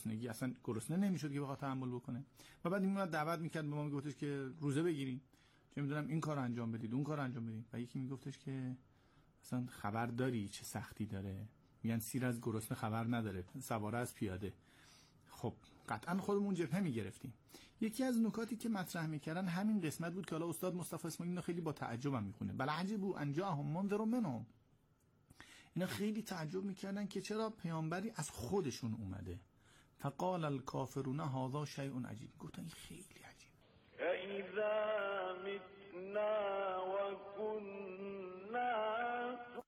گرسنگی اصلا گرسنه نمیشد که بخواد تحمل بکنه. و بعد این دعوت میکرد به ما، میگفتش که روزه بگیریم، چه میدونم این کارو انجام بدید، اون کارو انجام بدید. و یکی میگفتش که اصلا خبر داری چه سختی داره؟ میگن سیر از گرسنه خبر نداره، سواره از پیاده. خب قطعا خودمون جبهه میگرفتیم. یکی از نکاتی که مطرح میکردن همین قسمت بود که حالا استاد مصطفی اسماعیلی اینا خیلی با تعجبم میخونه. بل عجبوا ان جاءهم منذر منهم. اینا خیلی تعجب میکردن که چرا پیامبری از خودشون اومده. فقال الکافرون هذا شیء عجیب. گفتن این خیلی عجیب. اذا متنا و كنا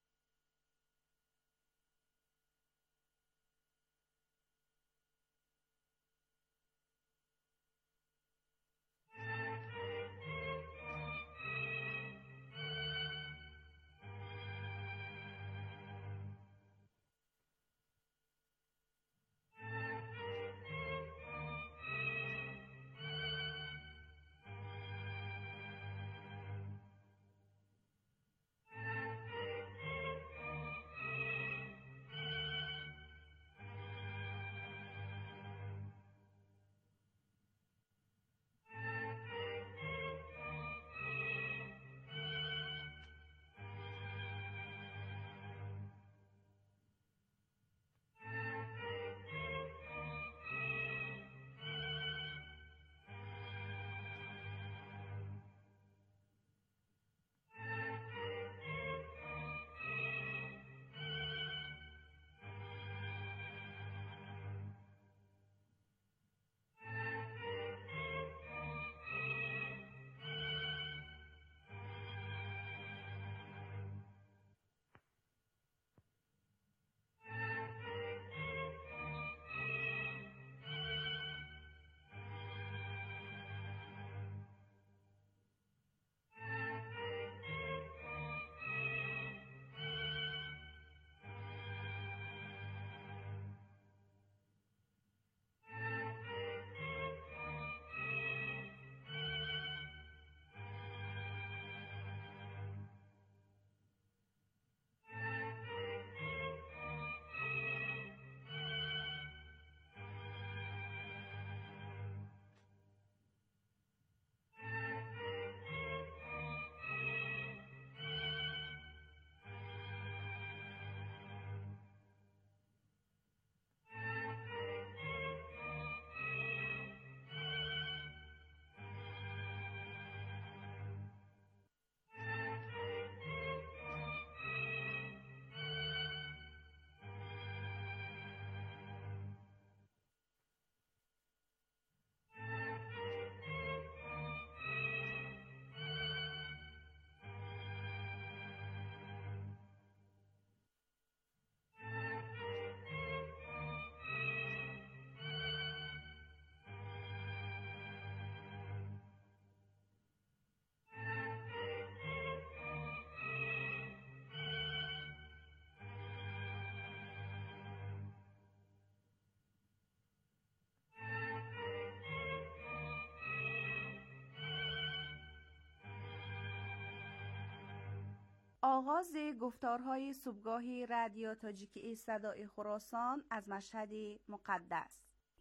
آغاز گفتارهای صبحگاهی رادیو تاجیکی صدای خراسان از مشهد مقدس.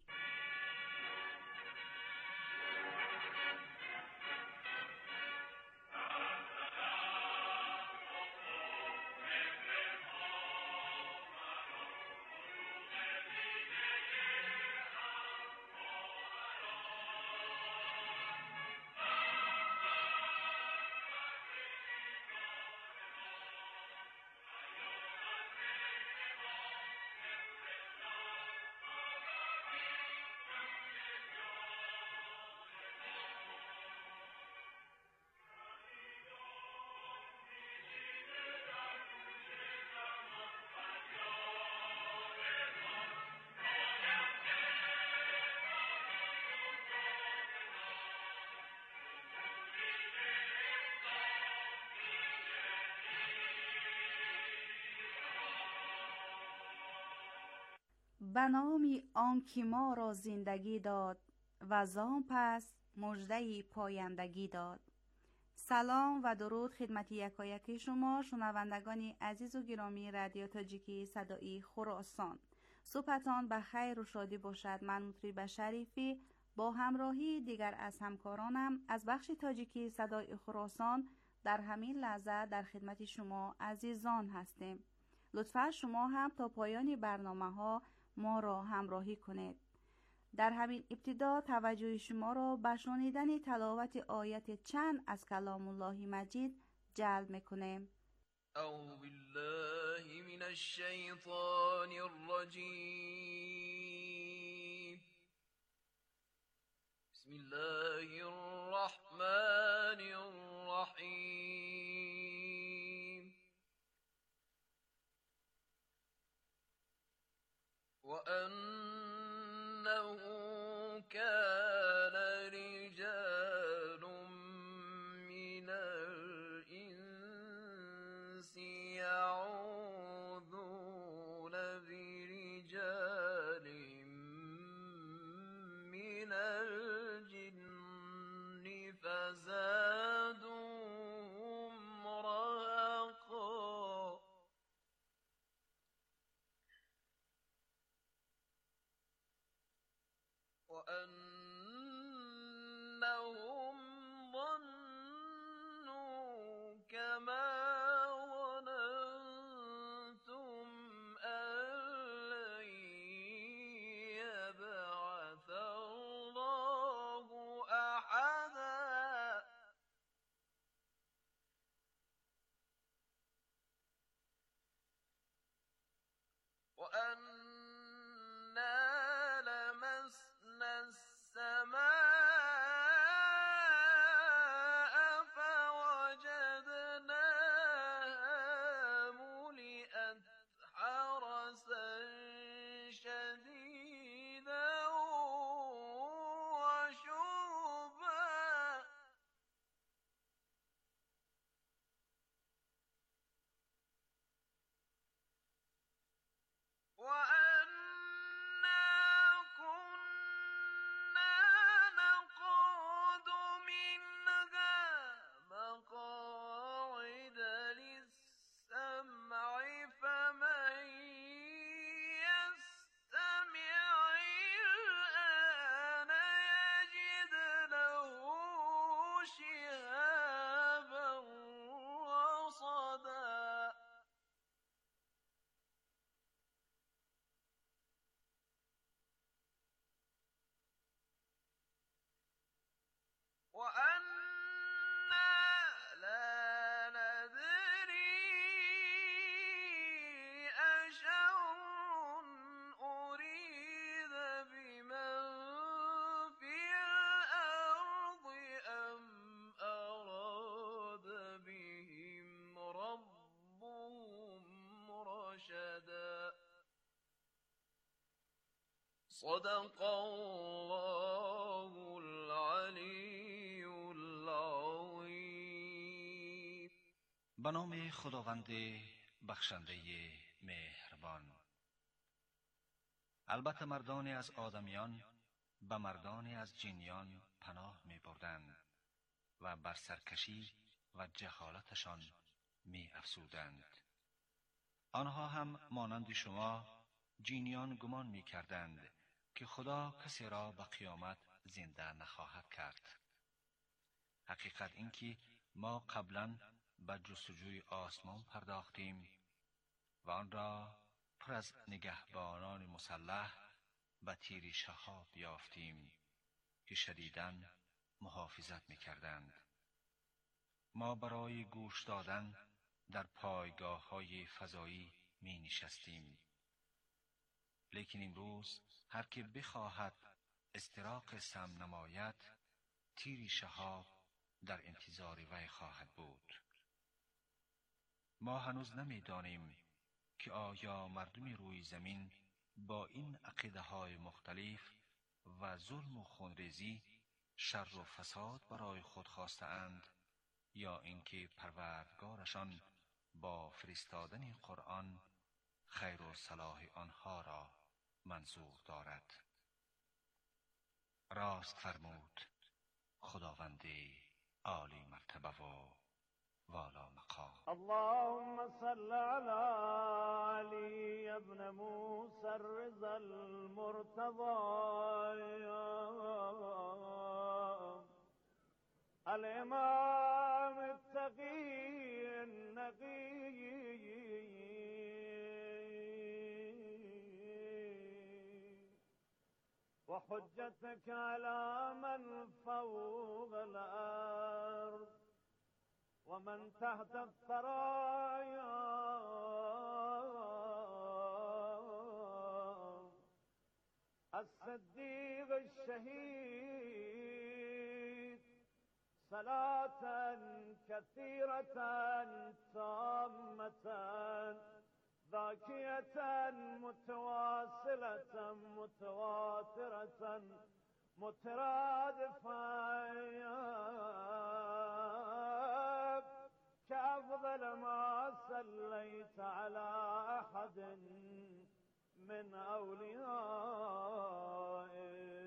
به نام آنکه ما را زندگی داد و زان پس مژده پایندگی داد. سلام و درود خدمت یکایک شما شنوندگان عزیز و گرامی رادیو تاجیکی صدای خراسان. صبحتان به خیر و شادی باشد. من مطریب شریفی با همراهی دیگر از همکارانم از بخش تاجیکی صدای خراسان در همین لحظه در خدمت شما عزیزان هستیم. لطفا شما هم تا پایان برنامه ها ما را همراهی کنید. در همین ابتدا توجه شما را به شنیدن تلاوت آیت چند از کلام الله مجید جلب میکنیم. اعوذ بالله من الشیطان الرجیم. بسم الله الرحمن الرحیم. وأنه كان رجال من الإنس يعوذون برجال من الجن فزادوهم رهقا. وأنهم ظنوا كما ظننتم أن لن يبعث الله أحدا. وأنا لمسنا السماء فوجدناها ملئت حرسا شديدا وشهبا. وأنا كنا نقعد منها مقاعد للسمع فمن يستمع الآن يجد له شهابا رصدا. وأنا لا ندري أشر أريد بمن في الأرض أم أراد بهم ربهم رشدا. صدق الله العلی العظیم. به نام خداوند بخشنده مهربان. البته مردانی از آدمیان به مردانی از جنیان پناه می بردند و بر سرکشی و جهالتشان می افزودند. آنها هم مانند شما جنیان گمان می کردند که خدا کسی را به قیامت زنده نخواهد کرد. حقیقت این که ما قبلا به جستجوی آسمان پرداختیم و آن را پر از نگهبانان مسلح به تیر شهاب یافتیم که شدیداً محافظت می کردند. ما برای گوش دادن در پایگاه های فضایی می نشستیم. لیکن امروز هر که بخواهد استراق سم نماید، تیر شهاب در انتظار وی خواهد بود. ما هنوز نمی دانیم که آیا مردم روی زمین با این عقیده های مختلف و ظلم و خونریزی شر و فساد برای خود خواسته اند یا اینکه پروردگارشان با فرستادن قرآن خیر و صلاح آنها را منظور دارد. راست فرمود خداوند عالی مرتبه و والا مقام. اللهم صل على علي ابن موسى الرضا المرتضى الإمام التقي النقي وحجتك على من فوق الأرض ومن تحت الثرايا الصديق الشهيد صلاة كثيرة تامة ذاكية متواصلة متواترة مترادفة كأفضل ما صليت على أحد من أوليائك.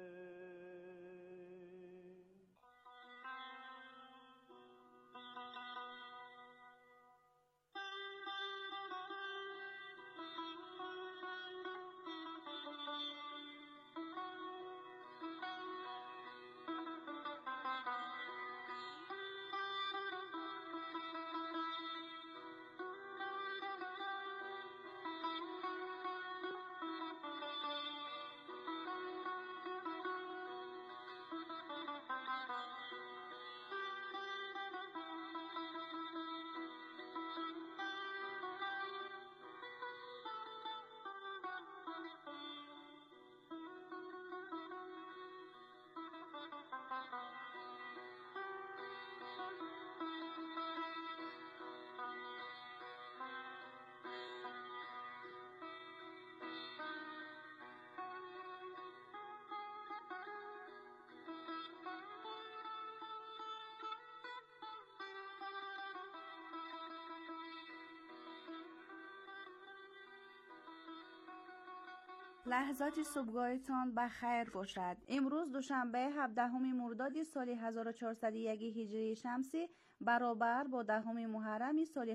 لحظات صبحگاهتان بخیر باشد. امروز دوشنبه 17 مرداد سال 1401 هجری شمسی برابر با 10 محرم سال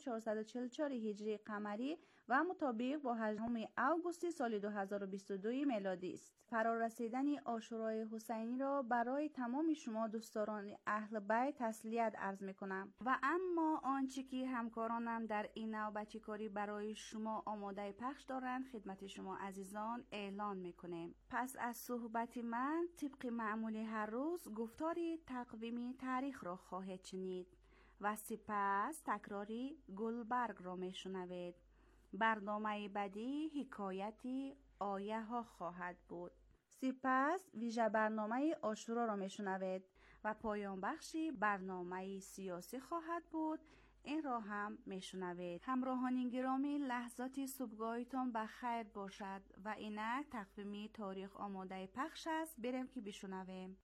1444 هجری قمری و مطابق با 8 آگوست سال 2022 میلادی است. فرارسیدن عاشورای حسینی را برای تمام شما دوستداران اهل بیت تسلیت عرض می‌کنم و اما آنچه که همکارانم در این نوبتی کاری برای شما آماده پخش دارند خدمت شما عزیزان اعلان می‌کنیم. پس از صحبت من طبق معمول هر روز گفتاری تقویمی تاریخ را خواهید شنید و سپس تکراری گلبرگ را میشنوید. برنامه بعدی حکایتی آیه ها خواهد بود. سپس ویژه برنامه عاشورا را میشنوید و پایان بخشی برنامه سیاسی خواهد بود. این را هم میشنوید. همراهان گرامی، لحظات صبحگاهتان بخیر باشد و اینک تقویمی تاریخ آماده پخش است. بریم که بشنویم.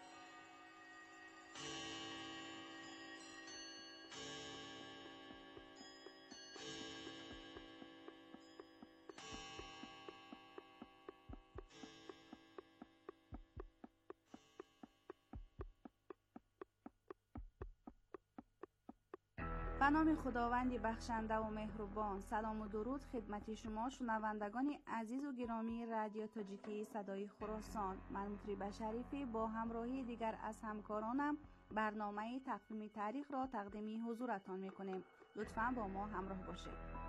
به نام خداوند بخشنده و مهربان. سلام و درود خدمت شما شنوندگان عزیز و گرامی رادیو تاجیکی صدای خراسان. من مطرب شریفی با همراهی دیگر از همکارانم برنامه تقویم تاریخ را تقدیم حضورتان میکنیم. لطفاً با ما همراه باشید.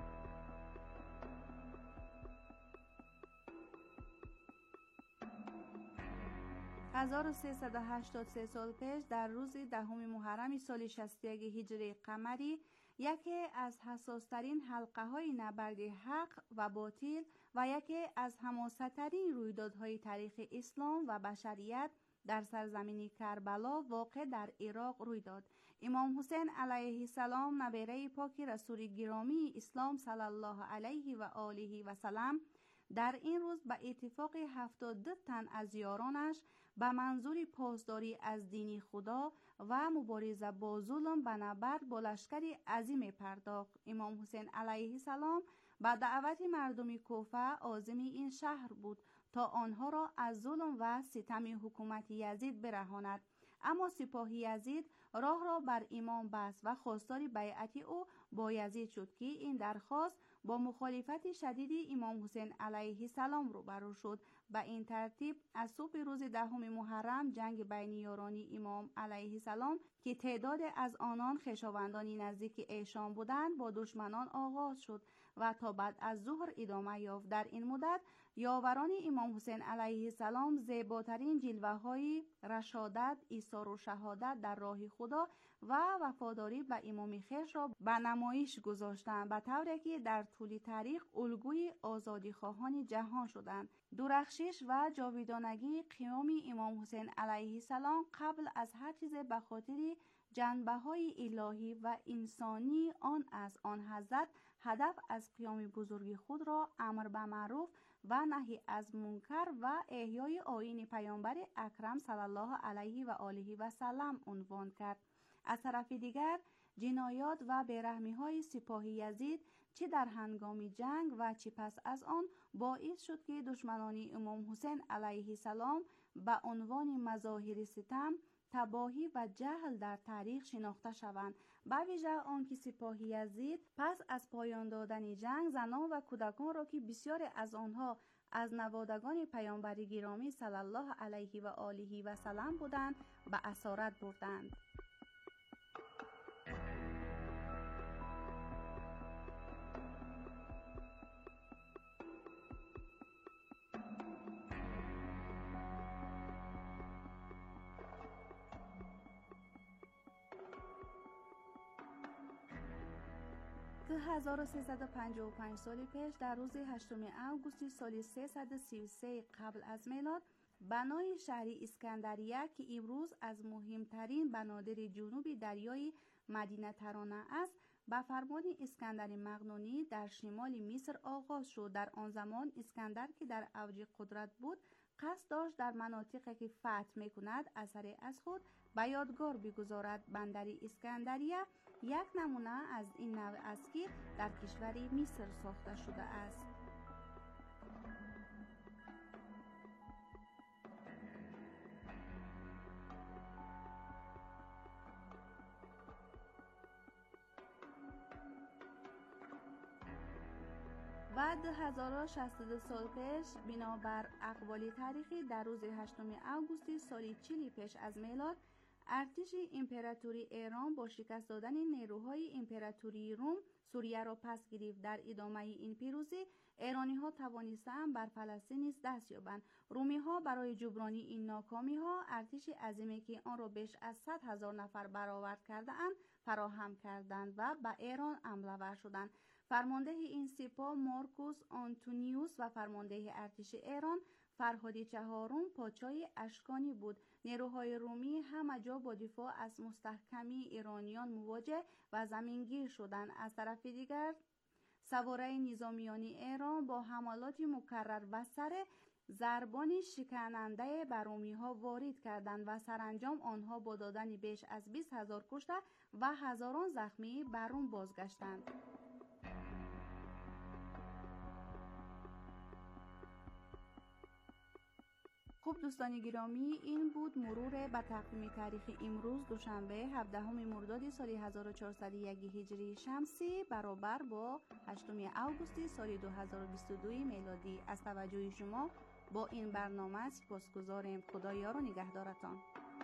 1383 سال پیش در روز 10 محرم سال 61 هجری قمری یکی از حساسترین حلقه های نبرد حق و باطل و یکی از حماسه‌ترین رویدادهای تاریخ اسلام و بشریت در سرزمین کربلا واقع در عراق روی داد. امام حسین علیه السلام نبیره پاک رسول گرامی اسلام صلی الله علیه و آله و سلم در این روز به اتفاق 72 تن از یارانش به منظور پاسداری از دین خدا و مبارزه با ظلم به نبرد با لشکری عظیم پرداخت. امام حسین علیه السلام به دعوت مردم کوفه عازم این شهر بود تا آنها را از ظلم و ستم حکومت یزید برهاند. اما سپاهی یزید راه را بر امام بست و خواستار بیعت او با یزید شد که این درخواست با مخالفت شدید امام حسین علیه السلام روبرو شد. به این ترتیب از صبح روز 10 محرم جنگ بین یاران امام علیه السلام که تعداد از آنان خویشاوندان نزدیک ایشان بودند با دشمنان آغاز شد و تا بعد از ظهر ادامه یافت. در این مدت یاوران امام حسین علیه السلام زیباترین جلوه‌های رشادت، ایثار و شهادت در راه خدا و وفاداری به امام خویش را به نمایش گذاشتند، به طوری که در طول تاریخ الگوی آزادیخواهان جهان شدند. درخشش و جاودانگی قیام امام حسین علیه السلام قبل از هر چیز به خاطر جنبه‌های الهی و انسانی آن است. آن حضرت هدف از قیام بزرگ خود را امر به معروف و نهی از منکر و احیای آیین پیامبر اکرم صلی الله علیه و آله و سلم عنوان کرد. از طرف دیگر جنایات و بیرحمی‌های سپاهی یزید چه در هنگام جنگ و چه پس از آن باعث شد که دشمنان امام حسین علیه السلام به عنوان مظاهر ستم، تباهی و جهل در تاریخ شناخته شوند. به ویژه آنکه سپاهی یزید پس از پایان دادن جنگ زنان و کودکان را که بسیاری از آنها از نوادگان پیامبر گرامی صلی الله علیه و آله و سلم بودند به اسارت بردند. که 1355 سال پیش در روز 8 آگوست سال 333 قبل از میلاد بنای شهر اسکندریه که امروز از مهمترین بنادر جنوب دریای مدینه ترانه است به فرمان اسکندر مقدونی در شمال مصر آغاز شد. در آن زمان اسکندر که در اوج قدرت بود قصد داشت در مناطقی که فتح میکند اثری از خود به یادگار بگذارد. بندر اسکندریه یک نمونه از این نوع است که در کشور مصر ساخته شده است. و 2062 سال پیش بنابر اقوال تاریخی در روز 8 آگوست سال 40 پیش از میلاد ارتش امپراتوری ایران با شکست دادن نیروهای امپراتوری روم سوریه را پس گرفت. در ادامه این پیروزی ایرانی ها توانستند بر فلسطین نیز دست یابند. رومی ها برای جبران این ناکامی ها ارتش عظیمی که آن را بیش از 100,000 نفر برآورد کرده اند فراهم کردند و به ایران حمله ور شدند. فرمانده این سپاه مارکوس آنتونیوس و فرمانده ارتش ایران فرهاد چهارم پادشاه اشکانی بود. نیروهای رومی همه جا با دفاع از مستحکمی ایرانیان مواجه و زمینگیر شدند. از طرف دیگر سواره نظامیان ایران با حملات مکرر و سر ضربان شکننده بر رومی ها وارد کردند و سرانجام آنها با دادن بیش از 20,000 کشته و هزاران زخمی بر روم بازگشتند. خب دوستان گرامی، این بود مرور به تقویم تاریخ امروز دوشنبه 17 مرداد سال 1401 هجری شمسی برابر با 8 آگوست سال 2022 میلادی. از توجه شما با این برنامه سپاسگزاریم. خدا یار و نگهدارتان.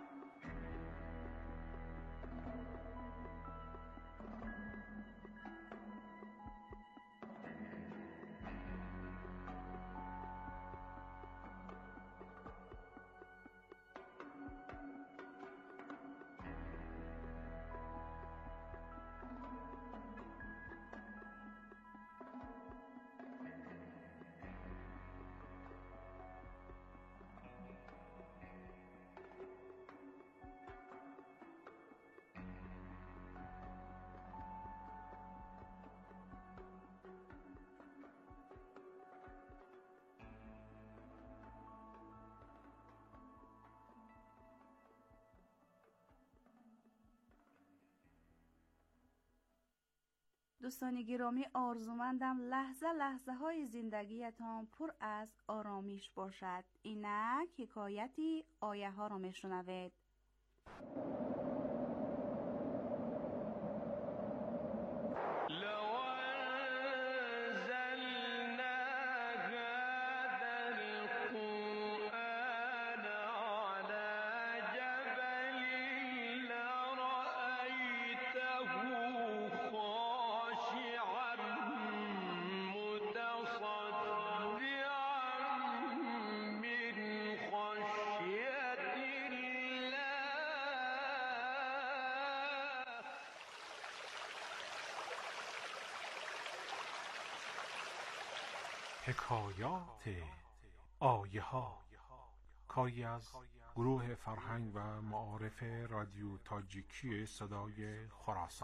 دوستان گرامی، آرزومندم لحظه های زندگیتان پر از آرامش باشد. اینک حکایتی آیه ها را میشنوید. حکایات آیه ها، کاری از گروه فرهنگ و معارف رادیو تاجیکی صدای خراسان.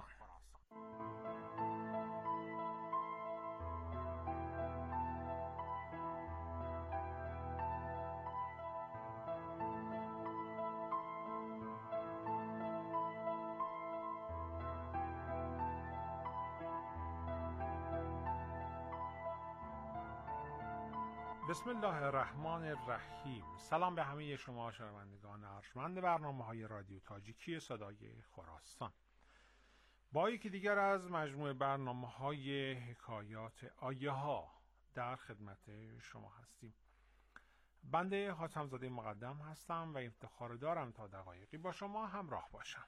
بسم الله الرحمن الرحیم. سلام به همه شما شنوندگان ارجمند برنامه‌های رادیو تاجیکی صدای خراسان. با یکی دیگر از مجموعه برنامه‌های حکایات آیه ها در خدمت شما هستیم. بنده حاتم‌زاده مقدم هستم و افتخار دارم تا دقایقی با شما همراه باشم.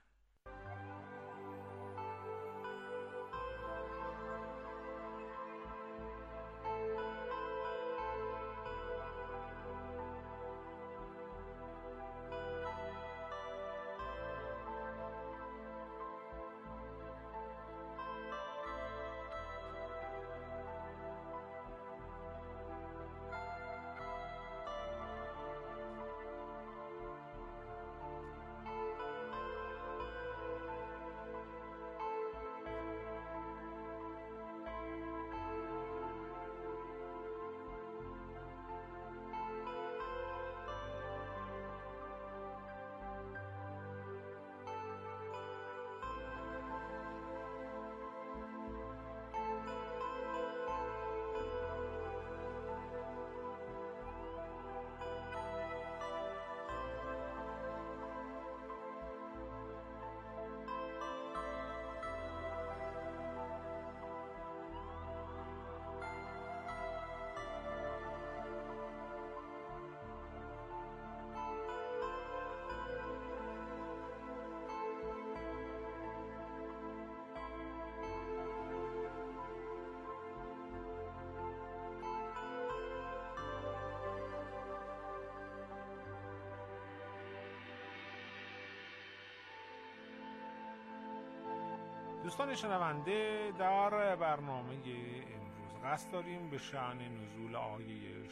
دوستان شنونده، در برنامه امروز قصد داریم به شأن نزول آیه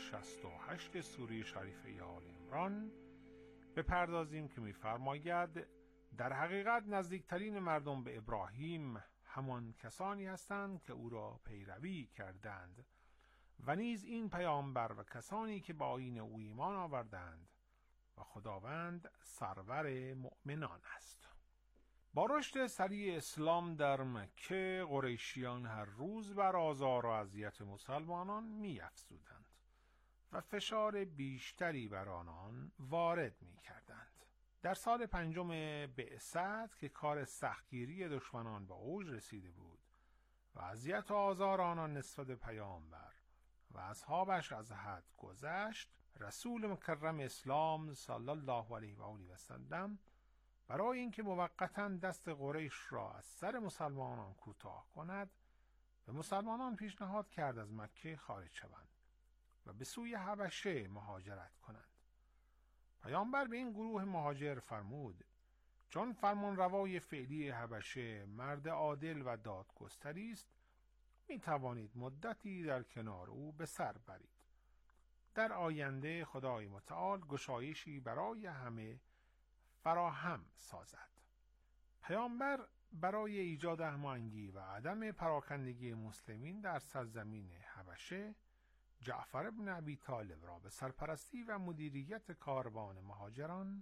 68 سوره شریفه آل عمران بپردازیم که می‌فرماید در حقیقت نزدیکترین مردم به ابراهیم همان کسانی هستند که او را پیروی کردند و نیز این پیامبر و کسانی که با آیین او ایمان آوردند و خداوند سرور مؤمنان است. با رشد سریع اسلام در مکه، قریشیان هر روز بر آزار و اذیت مسلمانان می‌افزودند و فشار بیشتری بر آنان وارد می‌کردند. در سال 5 بعثت که کار سختگیری دشمنان به اوج رسیده بود و اذیت و آزار آنان نسبت به پیامبر و اصحابش از حد گذشت، رسول مکرم اسلام صلی الله علیه و آله و سلم برای اینکه موقتاً دست قریش را از سر مسلمانان کوتاه کند، به مسلمانان پیشنهاد کرد از مکه خارج شوند و به سوی حبشه مهاجرت کنند. پیامبر به این گروه مهاجر فرمود: چون فرمانروای فعلی حبشه مرد عادل و دادگستری است، می توانید مدتی در کنار او به سر برید. در آینده خدای متعال گشایشی برای همه فراهم سازد. پیامبر برای ایجاد هماهنگی و عدم پراکندگی مسلمین در سرزمین حبشه، جعفر بن ابی طالب را به سرپرستی و مدیریت کاروان مهاجران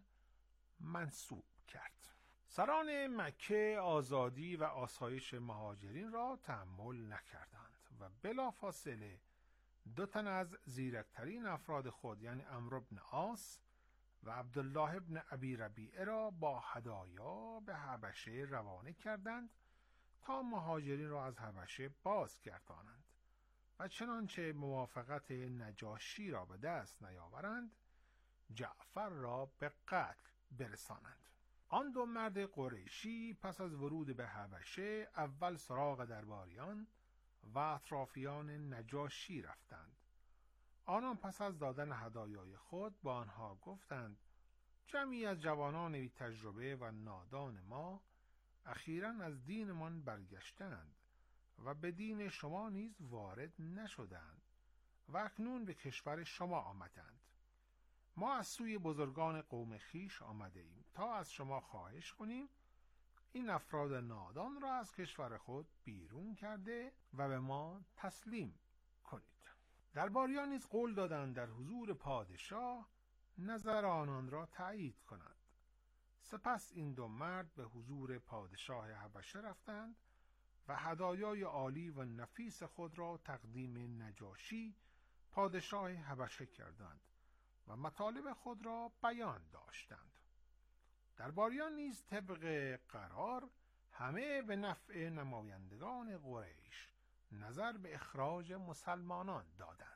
منصوب کرد. سران مکه آزادی و آسایش مهاجرین را تحمل نکردند و بلافاصله 2 تن از زیرکترین افراد خود، یعنی عمرو بن عاص و عبدالله ابن ابی ربیعه را با هدایا به حبشه روانه کردند تا مهاجرین را از حبشه بازگردانند و چنانچه موافقت نجاشی را به دست نیاورند جعفر را به قتل برسانند. آن دو مرد قریشی پس از ورود به حبشه اول سراغ درباریان و اطرافیان نجاشی رفتند. آنان پس از دادن هدایای خود با آنها گفتند جمعی از جوانان بی تجربه و نادان ما اخیراً از دینمان برگشتند و به دین شما نیز وارد نشدند و اکنون به کشور شما آمدند. ما از سوی بزرگان قوم خیش آمده ایم تا از شما خواهش کنیم این افراد نادان را از کشور خود بیرون کرده و به ما تسلیم کنید. درباریان نیز قول دادند در حضور پادشاه نظر آنان را تایید کنند. سپس این دو مرد به حضور پادشاه حبشه رفتند و هدایای عالی و نفیس خود را تقدیم نجاشی پادشاه حبشه کردند و مطالب خود را بیان داشتند. درباریان نیز طبق قرار همه به نفع نمایندگان قریش نظر به اخراج مسلمانان دادند.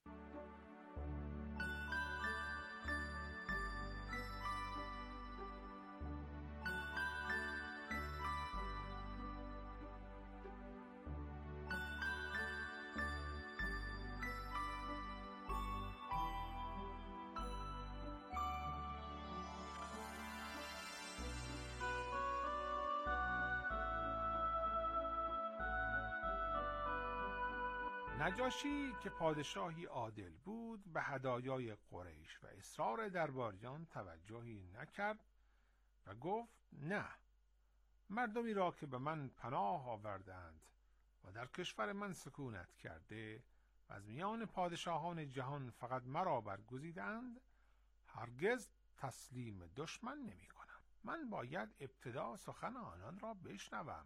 نجاشی که پادشاهی عادل بود به هدایای قریش و اصرار درباریان توجهی نکرد و گفت نه، مردمی را که به من پناه آوردند و در کشور من سکونت کرده و از میان پادشاهان جهان فقط مرا برگزیدند هرگز تسلیم دشمن نمی کنم. من باید ابتدا سخن آنان را بشنوم.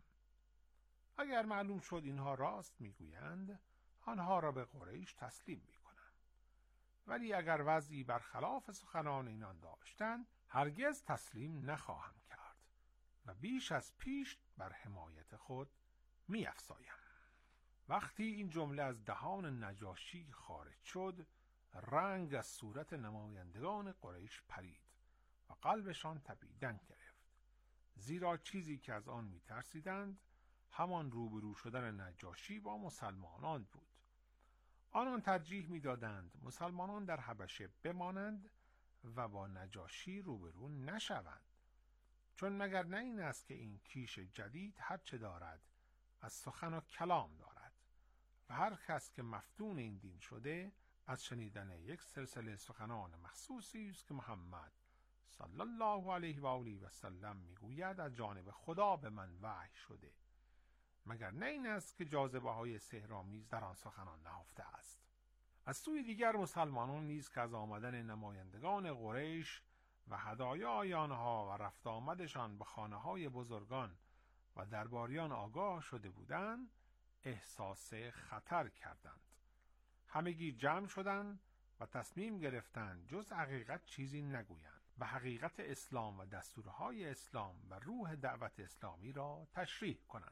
اگر معلوم شد اینها راست میگویند آنها را به قریش تسلیم می کنم. ولی اگر وضعی برخلاف سخنان اینان داشتند هرگز تسلیم نخواهم کرد و بیش از پیش بر حمایت خود می افزایم. وقتی این جمله از دهان نجاشی خارج شد رنگ از صورت نمایندگان قریش پرید و قلبشان تپیدن گرفت، زیرا چیزی که از آن می ترسیدند همان روبرو شدن نجاشی با مسلمانان بود. آنان ترجیح می‌دادند مسلمانان در حبشه بمانند و با نجاشی روبرو نشوند، چون مگر نه این است که این کیش جدید هر چه دارد از سخن و کلام دارد و هر کس که مفتون این دین شده از شنیدن یک سلسله سخنان مخصوصی است که محمد صلی الله علیه و آله و سلم میگوید از جانب خدا به من وحی شده، مگر نه این است که جاذبه های سحرآمیز در آن سخنان نهفته است. از سوی دیگر مسلمانان نیز که از آمدن نمایندگان قریش و هدایای آنها و رفت آمدشان به خانه های بزرگان و درباریان آگاه شده بودند احساس خطر کردند. همگی جمع شدند و تصمیم گرفتند جز حقیقت چیزی نگویند، به حقیقت اسلام و دستورهای اسلام و روح دعوت اسلامی را تشریح کنند.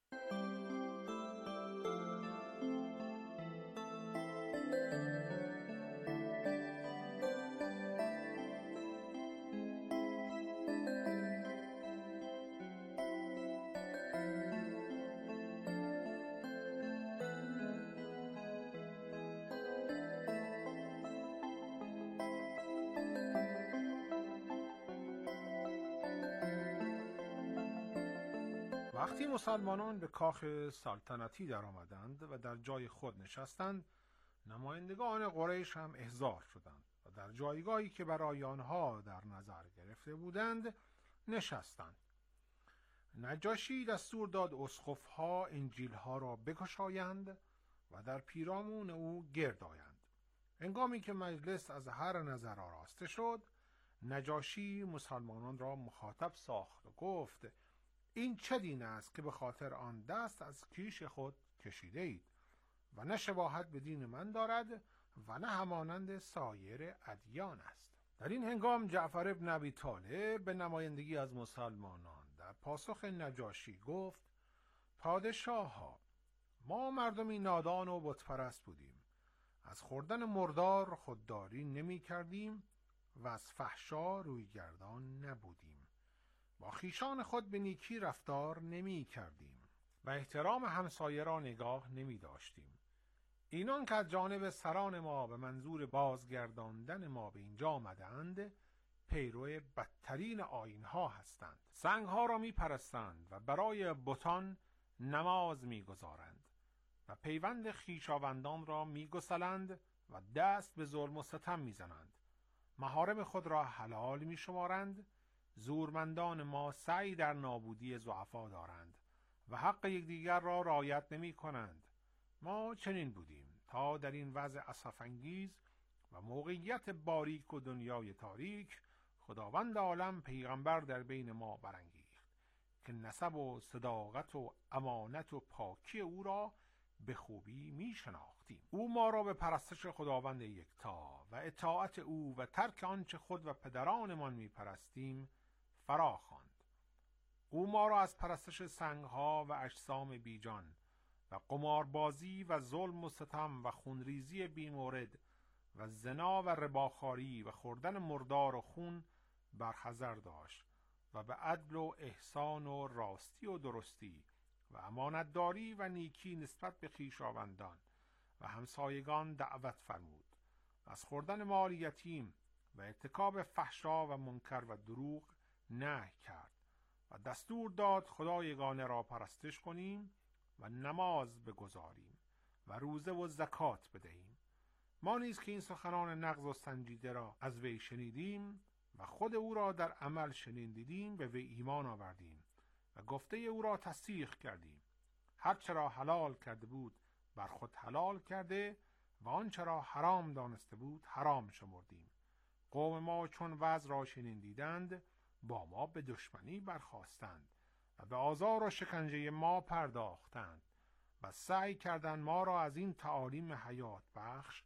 وقتی مسلمانان به کاخ سلطنتی در آمدند و در جای خود نشستند نمایندگان قریش هم احضار شدند و در جایگاهی که برای آنها در نظر گرفته بودند نشستند. نجاشی دستور داد اسقف‌ها انجیل‌ها را بگشایند و در پیرامون او گرد آیند. هنگامی که مجلس از هر نظر آراسته شد نجاشی مسلمانان را مخاطب ساخت و گفت این چه دین است که به خاطر آن دست از کیش خود کشیده اید و نه شباهت به دین من دارد و نه همانند سایر ادیان است. در این هنگام جعفر ابن ابی طالب به نمایندگی از مسلمانان در پاسخ نجاشی گفت: پادشاها، ما مردمی نادان و بتپرست بودیم، از خوردن مردار خودداری نمی کردیم و از فحشا روی گردان نبودیم، با خیشان خود به نیکی رفتار نمی کردیم و احترام همسایه را نگاه نمی داشتیم. اینان که از جانب سران ما به منظور بازگرداندن ما به اینجا آمدند پیرو بدترین آیین‌ها هستند. سنگ‌ها را می‌پرستند و برای بتان نماز می‌گزارند و پیوند خویشاوندان را می‌گسلند و دست به ظلم و ستم می‌زنند. محارم خود را حلال می‌شمارند. زورمندان ما سعی در نابودی ضعفا دارند و حق یکدیگر را رعایت نمی‌کنند. ما چنین بودیم تا در این وضع اسف‌انگیز و موقعیت باریک و دنیای تاریک خداوند عالم پیغمبر در بین ما برانگیخت که نسب و صداقت و امانت و پاکی او را به خوبی می شناختیم. او ما را به پرستش خداوند یکتا و اطاعت او و ترک آنچه خود و پدرانمان می پرستیم فرا خواند. او ما را از پرستش سنگها و اجسام بیجان و قماربازی و ظلم و ستم و خونریزی بیمورد و زنا و رباخواری و خوردن مردار و خون برحذر داشت و به عدل و احسان و راستی و درستی و امانتداری و نیکی نسبت به خویشاوندان و همسایگان دعوت فرمود. از خوردن مال یتیم و ارتکاب فحشا و منکر و دروغ نهی کرد و دستور داد خدای یگانه را پرستش کنیم و نماز بگزاریم و روزه و زکات بدهیم. ما نیز که این سخنان نغز و سنجیده را از وی شنیدیم و خود او را در عمل شنیدیم به وی ایمان آوردیم و گفته او را تصدیق کردیم. هر چرا حلال کرده بود بر خود حلال کرده و آنچه را حرام دانسته بود حرام شمردیم. قوم ما چون وضع را شنیدند با ما به دشمنی برخاستند و به آزار و شکنجه ما پرداختند و سعی کردند ما را از این تعالیم حیات بخش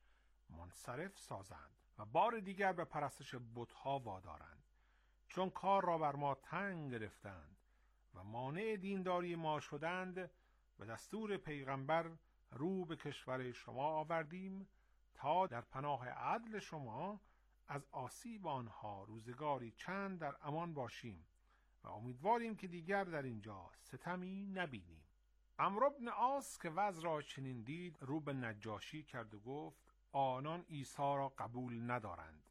منصرف سازند و بار دیگر به پرستش بت‌ها وادارند. چون کار را بر ما تنگ گرفتند و مانع دینداری ما شدند، به دستور پیغمبر رو به کشور شما آوردیم تا در پناه عدل شما از آسیب آنها روزگاری چند در امان باشیم و امیدواریم که دیگر در اینجا ستمی نبینیم. عمرو بن عاص که وضع را چنین دید رو به نجاشی کرد و گفت: آنان عیسی را قبول ندارند.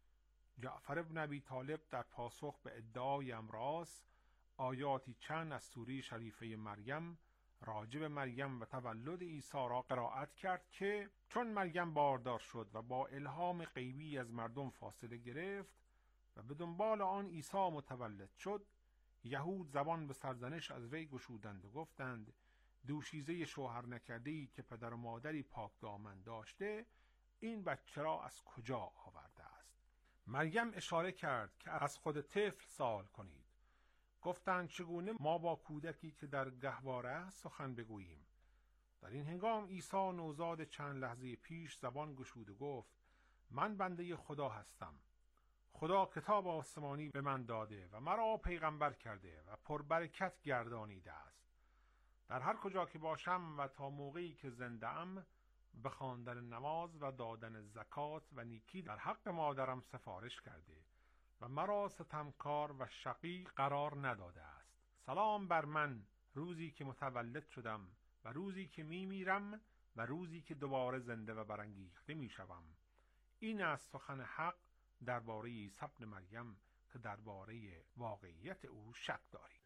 جعفر بن ابی طالب در پاسخ به ادعای عمرو آیاتی چند از سوره شریفه مریم راجب مریم و تولد عیسی را قرائت کرد که چون مریم باردار شد و با الهام غیبی از مردم فاصله گرفت و به دنبال آن عیسی متولد شد، یهود زبان به سرزنش از وی گشودند و گفتند: دوشیزه شوهر نکرده‌ای که پدر و مادری پاک دامن داشته این بچه را از کجا آورده است؟ مریم اشاره کرد که از خود طفل سوال کنید. گفتند: چگونه ما با کودکی که در گهواره است سخن بگوییم؟ در این هنگام عیسی نوزاد چند لحظه پیش زبان گشود و گفت: من بنده خدا هستم. خدا کتاب آسمانی به من داده و مرا پیغمبر کرده و پربرکت گردانیده است. در هر کجا که باشم و تا موقعی که زنده ام به خواندن نماز و دادن زکات و نیکی در حق مادرم سفارش کرده و مرا ستمکار و شقی قرار نداده است. سلام بر من روزی که متولد شدم و روزی که میمیرم و روزی که دوباره زنده و برانگیخته میشوم. این است سخن حق درباره عیسی ابن مریم که درباره واقعیت او شک دارید.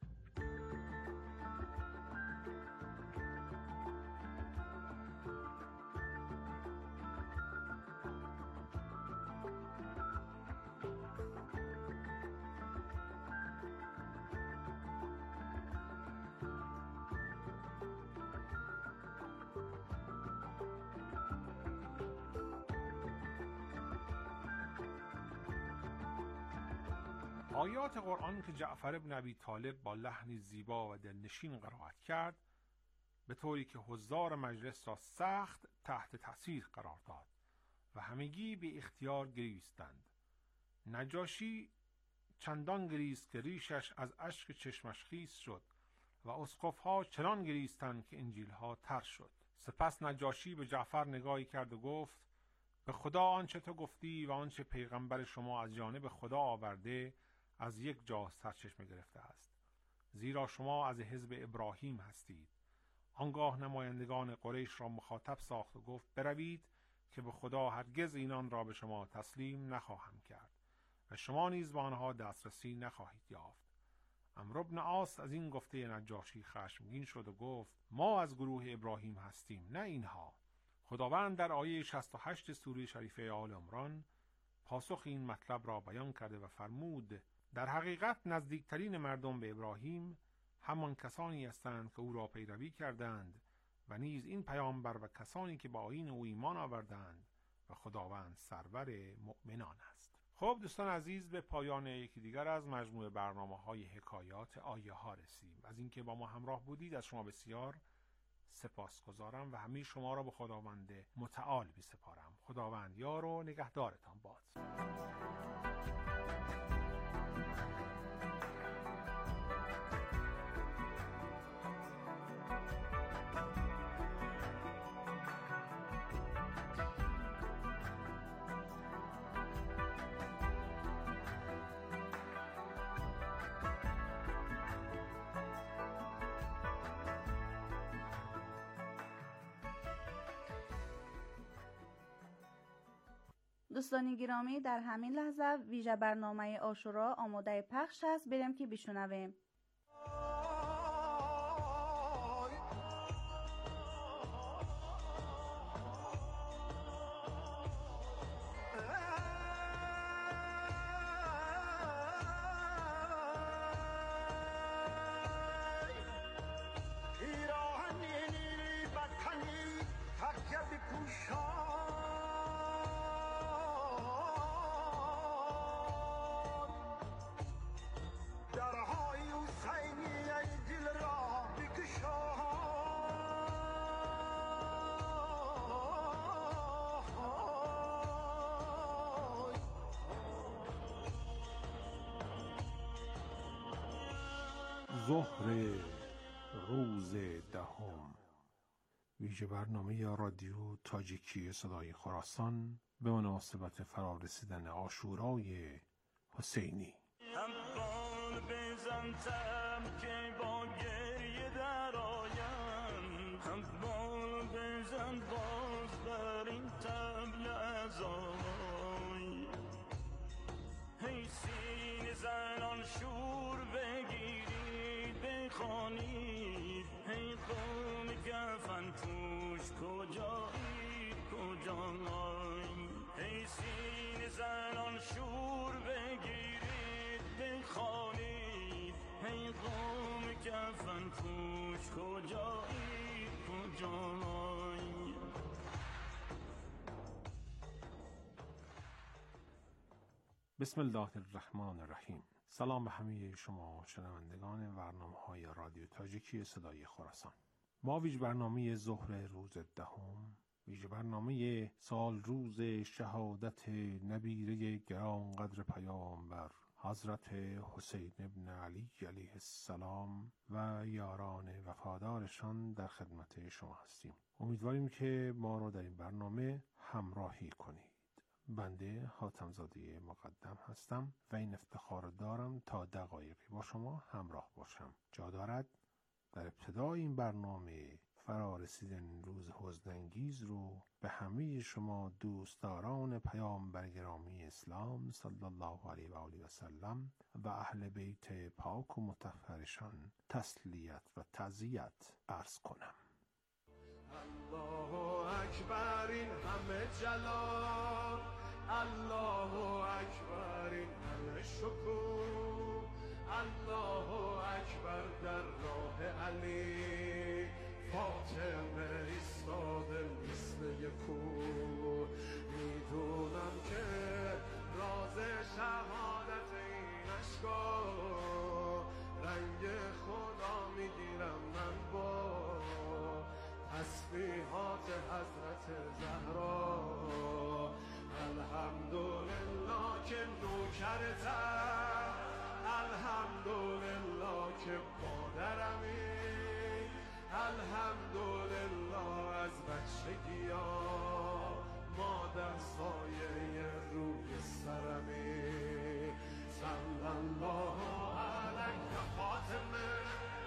آیات قرآن که جعفر بن ابی طالب با لحنی زیبا و دلنشین قرائت کرد به طوری که حضار مجلس را سخت تحت تأثیر قرار داد و همگی به اختیار گریستند. نجاشی چندان گریست که ریشش از اشک چشمش خیس شد و اسقف‌ها چنان گریستند که انجیل‌ها تر شد. سپس نجاشی به جعفر نگاهی کرد و گفت: به خدا آنچه تو گفتی و آنچه پیغمبر شما از جانب خدا آورده از یک جا سرچشمه گرفته است، زیرا شما از حزب ابراهیم هستید. آنگاه نمایندگان قریش را مخاطب ساخت و گفت: بروید که به خدا هرگز اینان را به شما تسلیم نخواهم کرد و شما نیز به آنها دسترسی نخواهید یافت. عمرو بن عاص از این گفته نجاشی خشمگین شد و گفت: ما از گروه ابراهیم هستیم، نه اینها. خداوند در آیه 68 سوره شریفه آل عمران پاسخ این مطلب را بیان کرده و فرمود: در حقیقت نزدیکترین مردم به ابراهیم همان کسانی هستند که او را پیروی کردند و نیز این پیامبر و کسانی که به آیین او ایمان آوردند و خداوند سرور مؤمنان است. خب دوستان عزیز، به پایان یکی دیگر از مجموعه برنامه‌های حکایات آیه ها رسیدیم. از اینکه با ما همراه بودید از شما بسیار سپاسگزارم و همه شما را به خداوند متعال می‌سپارم. خداوند یار و نگهدارتان باد. دوستان گرامی، در همین لحظه ویژه برنامه عاشورا آماده پخش است. بریم که بشنویم. ظهر روز دهم، ویژه برنامه رادیو تاجیکی صدای خراسان به مناسبت فرارسیدن عاشورای حسینی. همبال بزنتم که با گریه در آیم، همبال بزن باز بر این طبل ازای، هی سین زنان شور بگیرید بخوانید، هی قوم کفن پوش کجایید کجایی، هی سین زنان شور بگیرید بخوانید، هی قوم کفن پوش کجایید کجایی. بسم الله الرحمن الرحیم. سلام به همه شما شنوندگان برنامه‌های رادیو تاجیکی صدای خراسان. ما ویژه برنامه ظهر روز دهم، ویژه برنامه سال روز شهادت نبیره گرانقدر پیامبر حضرت حسین ابن علی علیه السلام و یاران وفادارشان در خدمت شما هستیم. امیدواریم که ما را در این برنامه همراهی کنید. بنده حاتم‌زاده مقدم هستم و این افتخار دارم تا دقایقی با شما همراه باشم. جا دارد در ابتدای این برنامه فرارسیدن روز حزن‌انگیز رو به همه شما دوستداران پیامبر گرامی اسلام صلی الله علیه و آله و سلم و اهل بیت پاک و مطهرشان تسلیت و تعزیت عرض کنم. الله اکبر، این همه جلال، الله اکبر، این همه شکوه، الله اکبر در راه علی، فاطمه ایستاده مثل یک کوه. میدونم که راز شهادت این اشکا، رنگ خدا میگیرم من با تسبیحات حضرت زهرا. الحمدلله که نوکرتم، الحمدلله که مادرمی، الحمدلله از بچگی ها مادر سایه روی سرمی. صلی الله علیه فاطمه.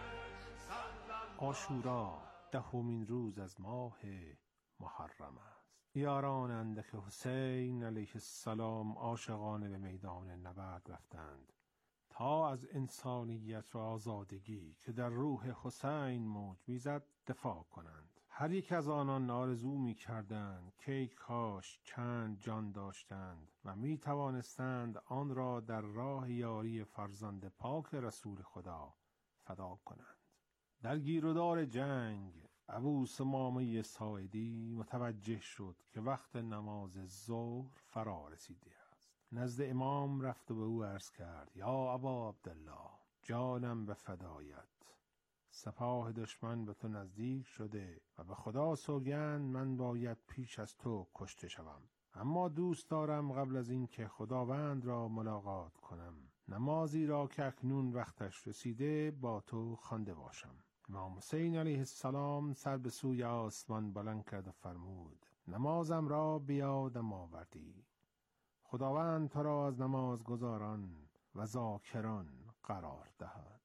عاشورا دهمین روز از ماه محرم است. یاران اندک حسین علیه السلام عاشقانه به میدان نبرد رفتند تا از انسانیت و آزادگی که در روح حسین موج میزد دفاع کنند. هر یک از آنان آرزو می کردند که ای کاش چند جان داشتند و می توانستند آن را در راه یاری فرزند پاک رسول خدا فدا کنند. در گیرودار جنگ ابو ثمامه ساعدی متوجه شد که وقت نماز ظهر فرا رسیده است. نزد امام رفت و به او عرض کرد: یا ابا عبدالله، جانم به فدایت، سپاه دشمن به تو نزدیک شده و به خدا سوگند من باید پیش از تو کشته شوم، اما دوست دارم قبل از این که خداوند را ملاقات کنم نمازی را که اکنون وقتش رسیده با تو خوانده باشم. امام حسین علیه السلام سر به سوی آسمان بلند کرد و فرمود: نمازم را بیادم آوردی، خداوند تو را از نمازگزاران و ذاکران قرار دهد.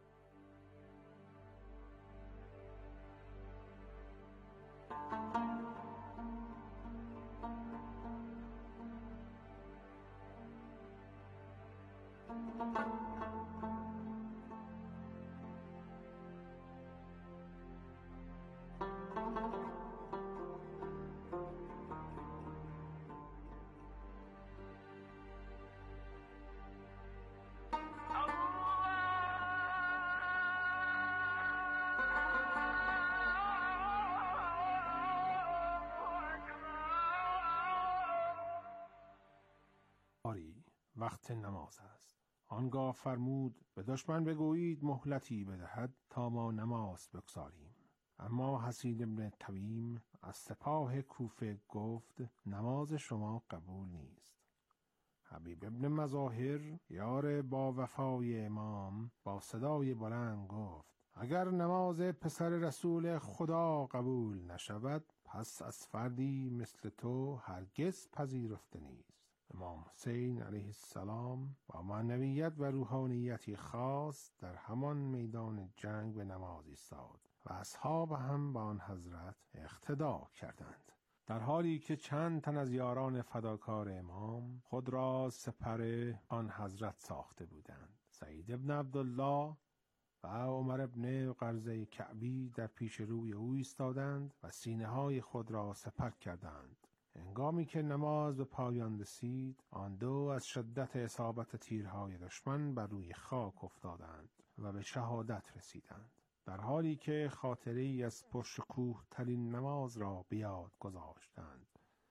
آری وقت نماز است. آنگاه فرمود: به دشمن بگویید مهلتی بدهد تا ما نماز بگزاریم. اما حسین ابن تویم از سپاه کوفه گفت: نماز شما قبول نیست. حبیب ابن مظاهر یار با وفای امام با صدای بلند گفت: اگر نماز پسر رسول خدا قبول نشود پس از فردی مثل تو هرگز پذیرفته نیست. امام حسین علیه السلام با معنویت و روحانیتی خاص در همان میدان جنگ به نماز ایستاد و اصحاب هم با آن حضرت اقتدا کردند، در حالی که چند تن از یاران فداکار امام خود را سپر آن حضرت ساخته بودند. سعید ابن عبدالله و عمر ابن قرظه کعبی در پیش روی او ایستادند و سینه‌های خود را سپر کردند. هنگامی که نماز به پایان رسید، آن دو از شدت اصابت تیرهای دشمن بر روی خاک افتادند و به شهادت رسیدند، در حالی که خاطره‌ای از پرشکوه ترین نماز را به یاد گذاشتند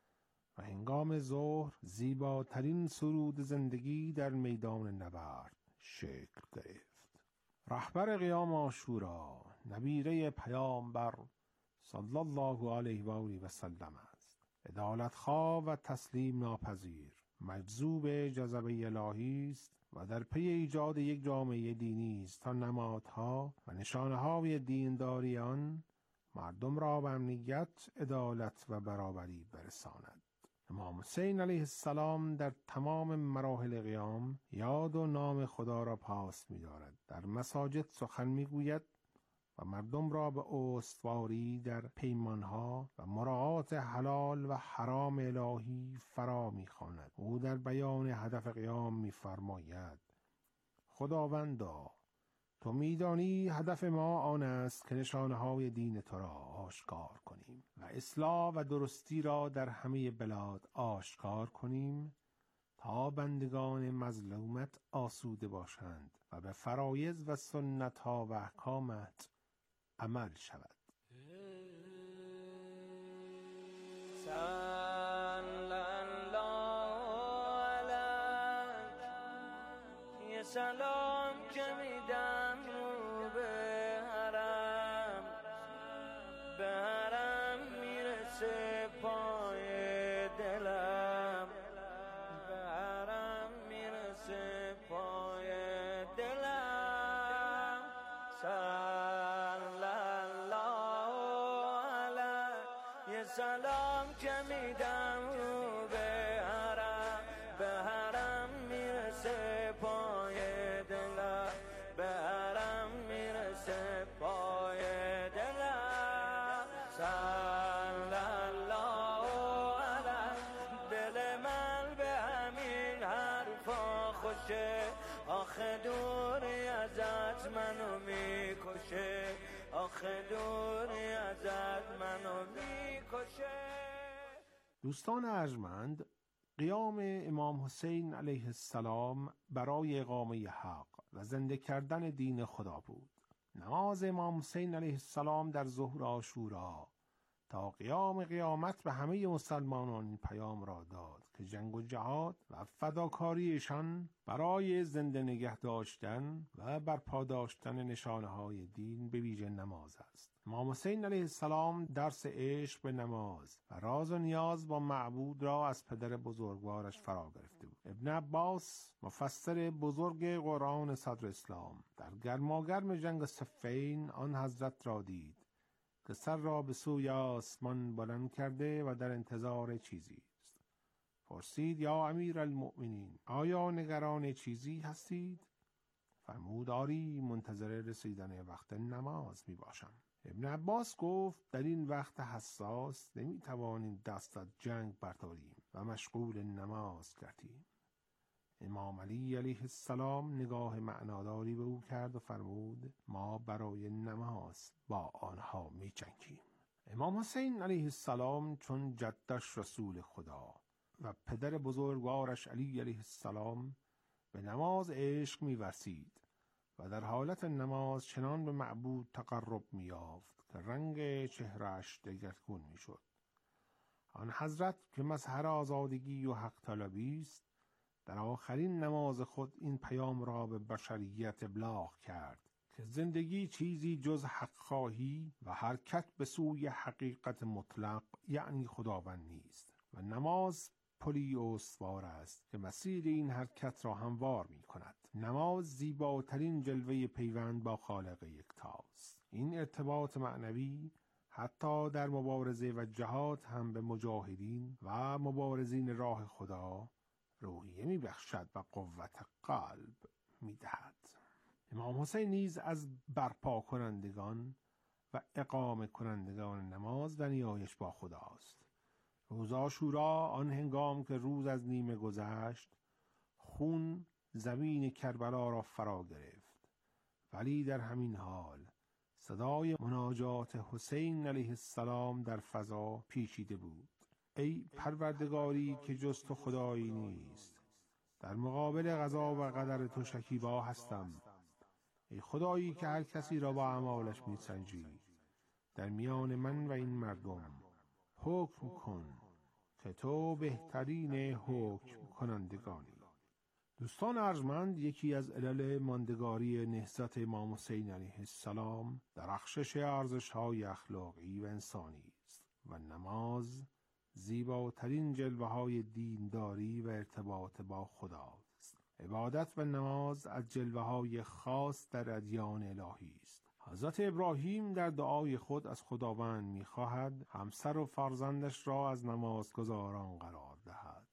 و هنگام ظهر زیباترین سرود زندگی در میدان نبرد شکل گرفت. رهبر قیام عاشورا نبیره پیامبر صلی الله علیه و آله و سلم است. عدالت‌خواه و تسلیم ناپذیر، مجذوب جذبه الهی است و در پی ایجاد یک جامعه دینی است تا نمادها و نشانه‌های دینداری آن مردم را به امنیت، عدالت و برابری برساند. امام حسین علیه السلام در تمام مراحل قیام یاد و نام خدا را پاس می‌دارد، در مساجد سخن می‌گوید و مردم را به استواری در پیمانها و مراعات حلال و حرام الهی فرا می‌خواند. او در بیان هدف قیام می‌فرماید: خداوندا، تو می‌دانی هدف ما آن است که نشانه‌های دین تو را آشکار کنیم و اصلاح و درستی را در همه بلاد آشکار کنیم تا بندگان مظلومت آسوده باشند و به فرایض و سنت‌ها و احکامت عمل شود. صلی الله علیک، یه سلام که میدم رو به حرم میرسه پای دلم، سلام که میدم رو به حرم میرسه پای دلم، به حرم میرسه پای دلم. صلی الله علی دل من به همین حرفا خوشه، آخه دوری ازت منو میکشه، آخه دوری ازت منو میکشه. دوستان ارجمند، قیام امام حسین علیه السلام برای اقامه حق و زنده کردن دین خدا بود. نماز امام حسین علیه السلام در ظهر عاشورا تا قیام قیامت به همه مسلمانان این پیام را داد که جنگ و جهاد و فداکاریشان برای زنده نگه داشتن و برپا داشتن نشانه های دین به ویژه نماز است. امام حسین علیه السلام درس عشق به نماز و راز و نیاز با معبود را از پدر بزرگوارش فرا گرفته بود. ابن عباس مفسر بزرگ قرآن صدر اسلام در گرماگرم جنگ صفین آن حضرت را دید که سر را به سوی آسمان بلند کرده و در انتظار چیزی است. پرسید: یا امیر المؤمنین، آیا نگران چیزی هستید؟ فرمود: آری، منتظر رسیدن وقت نماز می باشم. ابن عباس گفت: در این وقت حساس نمی توانیم دست از جنگ برداریم و مشغول نماز گردیم. امام علی علیه السلام نگاه معناداری به او کرد و فرمود: ما برای نماز با آنها می جنگیم. امام حسین علیه السلام چون جدش رسول خدا و پدر بزرگوارش علی علیه السلام به نماز عشق می ورزید و در حالت نماز چنان به معبود تقرب می یافت که رنگ چهرهش دگرگون می شد. آن حضرت که مظهر آزادگی و حق طلبی است، در آخرین نماز خود این پیام را به بشریت ابلاغ کرد که زندگی چیزی جز حق خواهی و حرکت به سوی حقیقت مطلق یعنی خداوند نیست و نماز پلی استوار است که مسیر این حرکت را هموار می کند. نماز زیباترین جلوه پیوند با خالق یکتاست. این ارتباط معنوی حتی در مبارزه و جهاد هم به مجاهدین و مبارزین راه خدا روحیه می بخشد و قوت قلب می دهد. امام حسین نیز از برپا کنندگان و اقامه کنندگان نماز و نیایش با خداست. روز عاشورا، آن هنگام که روز از نیمه گذشت، خون زمین کربلا را فرا گرفت، ولی در همین حال صدای مناجات حسین علیه السلام در فضا پیچیده بود: ای پروردگاری که جز تو خدایی نیست، در مقابل قضا و قدر تو شکیبا هستم. ای خدایی که هر کسی را با اعمالش میسنجی، در میان من و این مردم حکم کن که تو بهترین حکم کنندگانی. دوستان ارجمند، یکی از علل ماندگاری نهضت امام حسین علیه السلام درخشش ارزش‌های اخلاقی و انسانی است و نماز زیباترین جلوه‌های دینداری و ارتباط با خداست. عبادت و نماز از جلوه‌های خاص در ادیان الهی است. حضرت ابراهیم در دعای خود از خداوند می‌خواهد همسر و فرزندش را از نمازگزاران قرار دهد.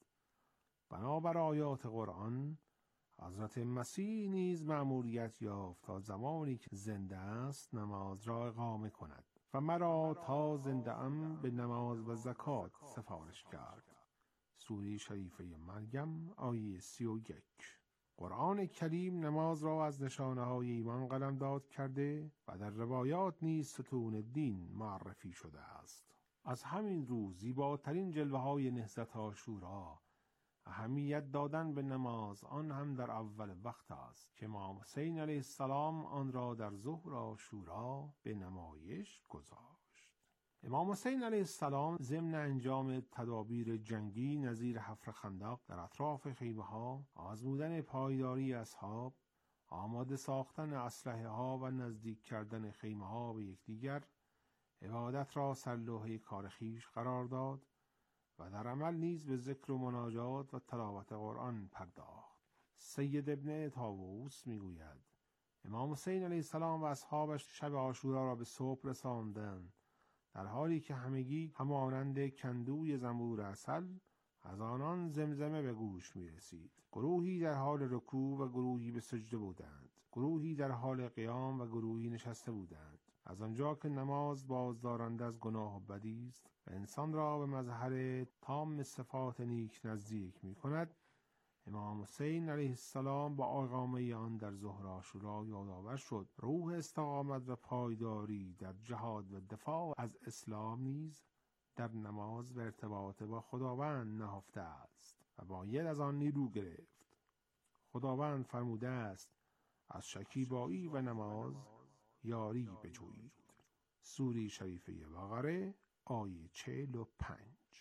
بنابر آیات قرآن، حضرت مسیح نیز مأموریت یافت تا زمانی که زنده است نماز را اقامه کند و مرا تا زنده ام به نماز و زکات سفارش کرد. سوره شریفه مریم آیه 31. قرآن کریم نماز را از نشانه‌های ایمان قلمداد کرده و در روایات نیز ستون دین معرفی شده است. از همین رو زیباترین جلوه‌های نهضت عاشورا اهمیت دادن به نماز، آن هم در اول وقت است که امام حسین علیه السلام آن را در ظهر عاشورا به نمایش گذاشت. امام حسین علیه السلام ضمن انجام تدابیر جنگی نظیر حفر خندق در اطراف خیمه‌ها، آزمودن پایداری اصحاب، آماده ساختن اسلحه ها و نزدیک کردن خیمه ها به یکدیگر، عبادت را سرلوحه کار خویش قرار داد و در عمل نیز به ذکر و مناجات و تلاوت قرآن پرداخت. سید ابن طاووس میگوید امام حسین علیه السلام و اصحابش شب عاشورا را به صبح رساندند، در حالی که همگی همانند کندوی زنبور عسل از آنان زمزمه به گوش می رسید. گروهی در حال رکوع و گروهی به سجده بودند. گروهی در حال قیام و گروهی نشسته بودند. از آنجا که نماز بازدارنده از گناه و بدی است و انسان را به مظهر تام صفات نیک نزدیک می کند، امام حسین علیه السلام با اقامه آن در ظهر عاشورا یادآور شد روح استقامت و پایداری در جهاد و دفاع از اسلام نیز در نماز و ارتباط با خداوند نهفته است و باید از آن نیرو گرفت. خداوند فرموده است از شکیبایی و نماز یاری بجویید. سوره شریفه بقره آیه 45.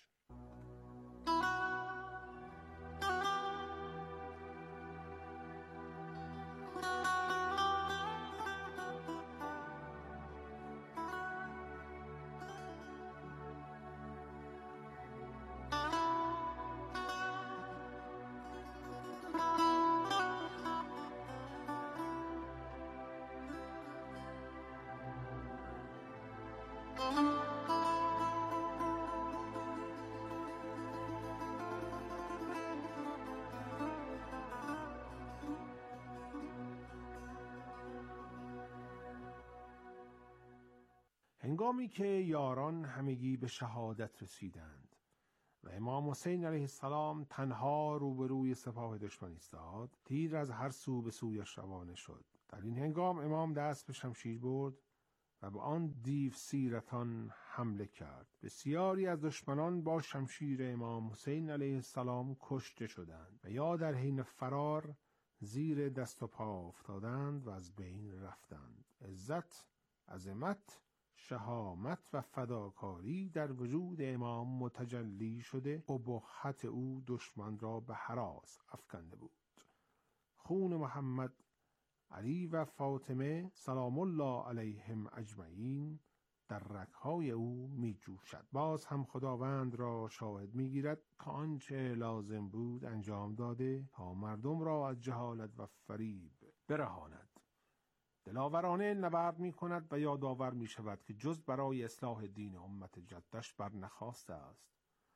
هنگامی که یاران همگی به شهادت رسیدند و امام حسین علیه السلام تنها روبروی سپاه دشمن ایستاد، تیر از هر سو به سویش روانه شد. در این هنگام امام دست به شمشیر برد و به آن دیو سیرتان حمله کرد. بسیاری از دشمنان با شمشیر امام حسین علیه السلام کشته شدند و یا در حین فرار زیر دست و پا افتادند و از بین رفتند. عزت، عظمت، شهامت و فداکاری در وجود امام متجلی شده، ابهت او دشمن را به هراس افکنده بود. خون محمد، علی و فاطمه سلام الله علیهم اجمعین در رگ‌های او می جوشد. باز هم خداوند را شاهد می گیرد که آنچه لازم بود انجام داده تا مردم را از جهالت و فریب برهاند. دلاورانه نبرد می کند و یادآور می شود که جز برای اصلاح دین امت جدش بر نخواسته است.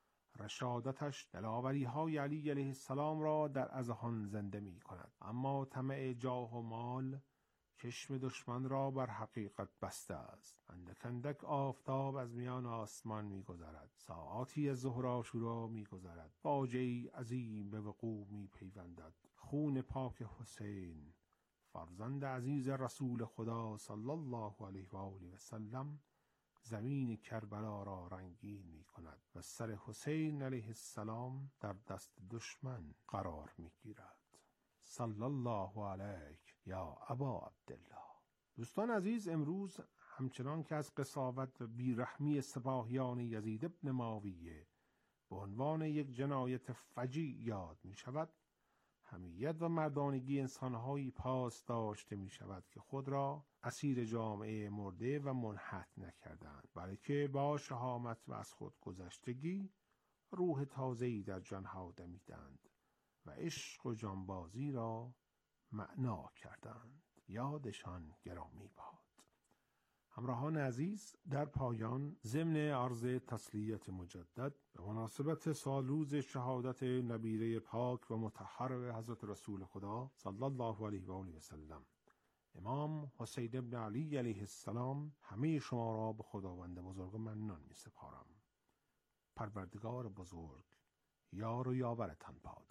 رشادتش دلاوری های علی علیه السلام را در اذهان زنده می کند، اما طمع جاه و مال چشم دشمن را بر حقیقت بسته است. اندک اندک آفتاب از میان آسمان می گذرد، ساعاتی از ظهر عاشورا می گذرد، فاجعه‌ای عظیم به وقوع می پیوندد. خون پاک حسین فرزند عزیز رسول خدا صلی الله علیه و آله و سلم زمین کربلا را رنگین می کند و سر حسین علیه السلام در دست دشمن قرار می گیرد. صلی الله علیک یا ابا عبدالله. دوستان عزیز، امروز همچنان که از قساوت و بیرحمی سپاهیان یزید ابن معاویه به عنوان یک جنایت فجیع یاد می شود، حمیت و مردانگی انسانهایی پاس داشته می شود که خود را اسیر جامعه مرده و منحط نکردند، بلکه با شهامت و از خود گذشتگی روح تازه‌ای در جانها دمیدند و عشق و جانبازی را معنا کردند. یادشان گرامی باد. همراهان عزیز، در پایان ضمن عرض تسلیت مجدد به مناسبت سالروز شهادت نبیره پاک و مطهر حضرت رسول خدا صلی الله علیه و آله و سلم، امام حسین ابن علی علیه السلام، همه شما را به خداوند بزرگ و منان می سپارم. پروردگار بزرگ یار و یاورتان باد.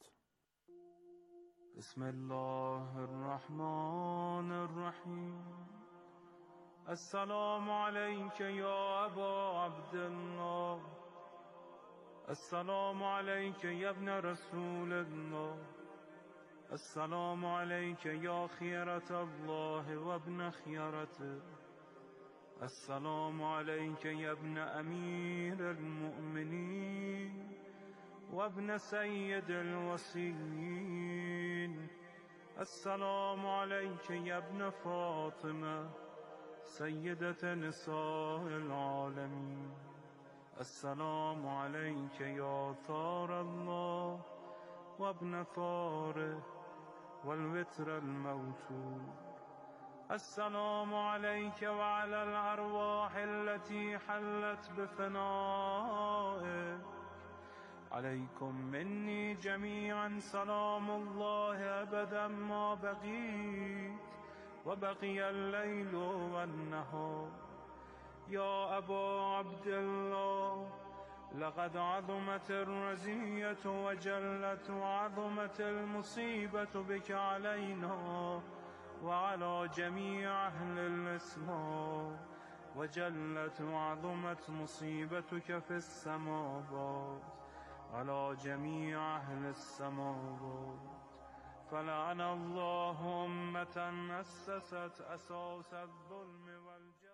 بسم الله الرحمن الرحیم. السلام علیک یا ابا عبدالله، السلام علیک یا ابن رسول الله، السلام علیک یا خیرة الله و ابن خیرته، السلام علیک یا ابن امیر المؤمنین و ابن سید الوصیین، السلام علیک یا ابن فاطمه سیدة نساء العالمین، السلام علیک یا ثار الله و ابن ثاره و الوتر الموتور، السلام عليك وعلى الأرواح التي حلت بفنائك. عليكم مني جميعا سلام الله أبدا ما بقيت وبقي الليل والنهار. يا أبا عبد الله، لقد عظمت الرزية وجلت وعظمت المصيبة بك علينا وعلى جميع أهل الإسلام، وجلت وعظمت مصيبتك في السماوات على جميع أهل السماوات. فلعن الله أمة أسست أساس الظلم والجور.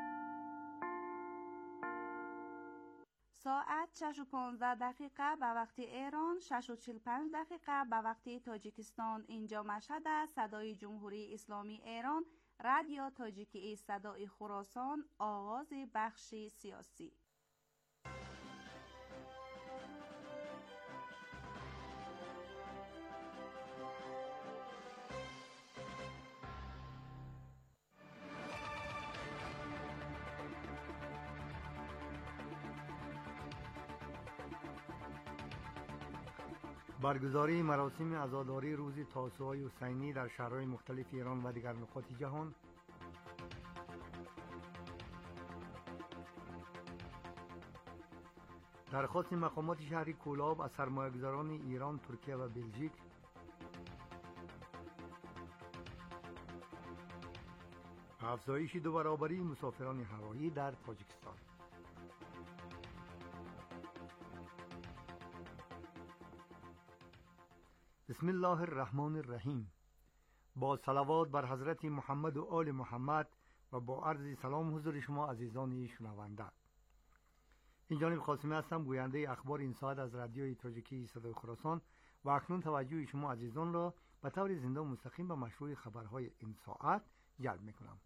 ساعت 6:15 به وقت ایران، 6:45 به وقت تاجیکستان. اینجا مشهد است. صدای جمهوری اسلامی ایران، رادیو تاجیکی صدای خراسان، آغاز بخش سیاسی. برگزاری مراسم عزاداری روز تاسوعای حسینی در شهرهای مختلف ایران و دیگر نقاط جهان. درخواست مقامات شهر کولاب از سرمایه‌گذاران ایران، ترکیه و بلژیک. افزایش 2 برابری مسافران هوایی در تاجیکستان. بسم الله الرحمن الرحیم. با صلوات بر حضرت محمد و آل محمد و با عرض سلام حضور شما عزیزان شنونده. این جانب قاسمی هستم، گوینده اخبار این ساعت از رادیوی تاجیکی صدای خراسان و اکنون توجه شما عزیزان را به طور زنده و مستقیم به مشروع خبرهای این ساعت جلب میکنم.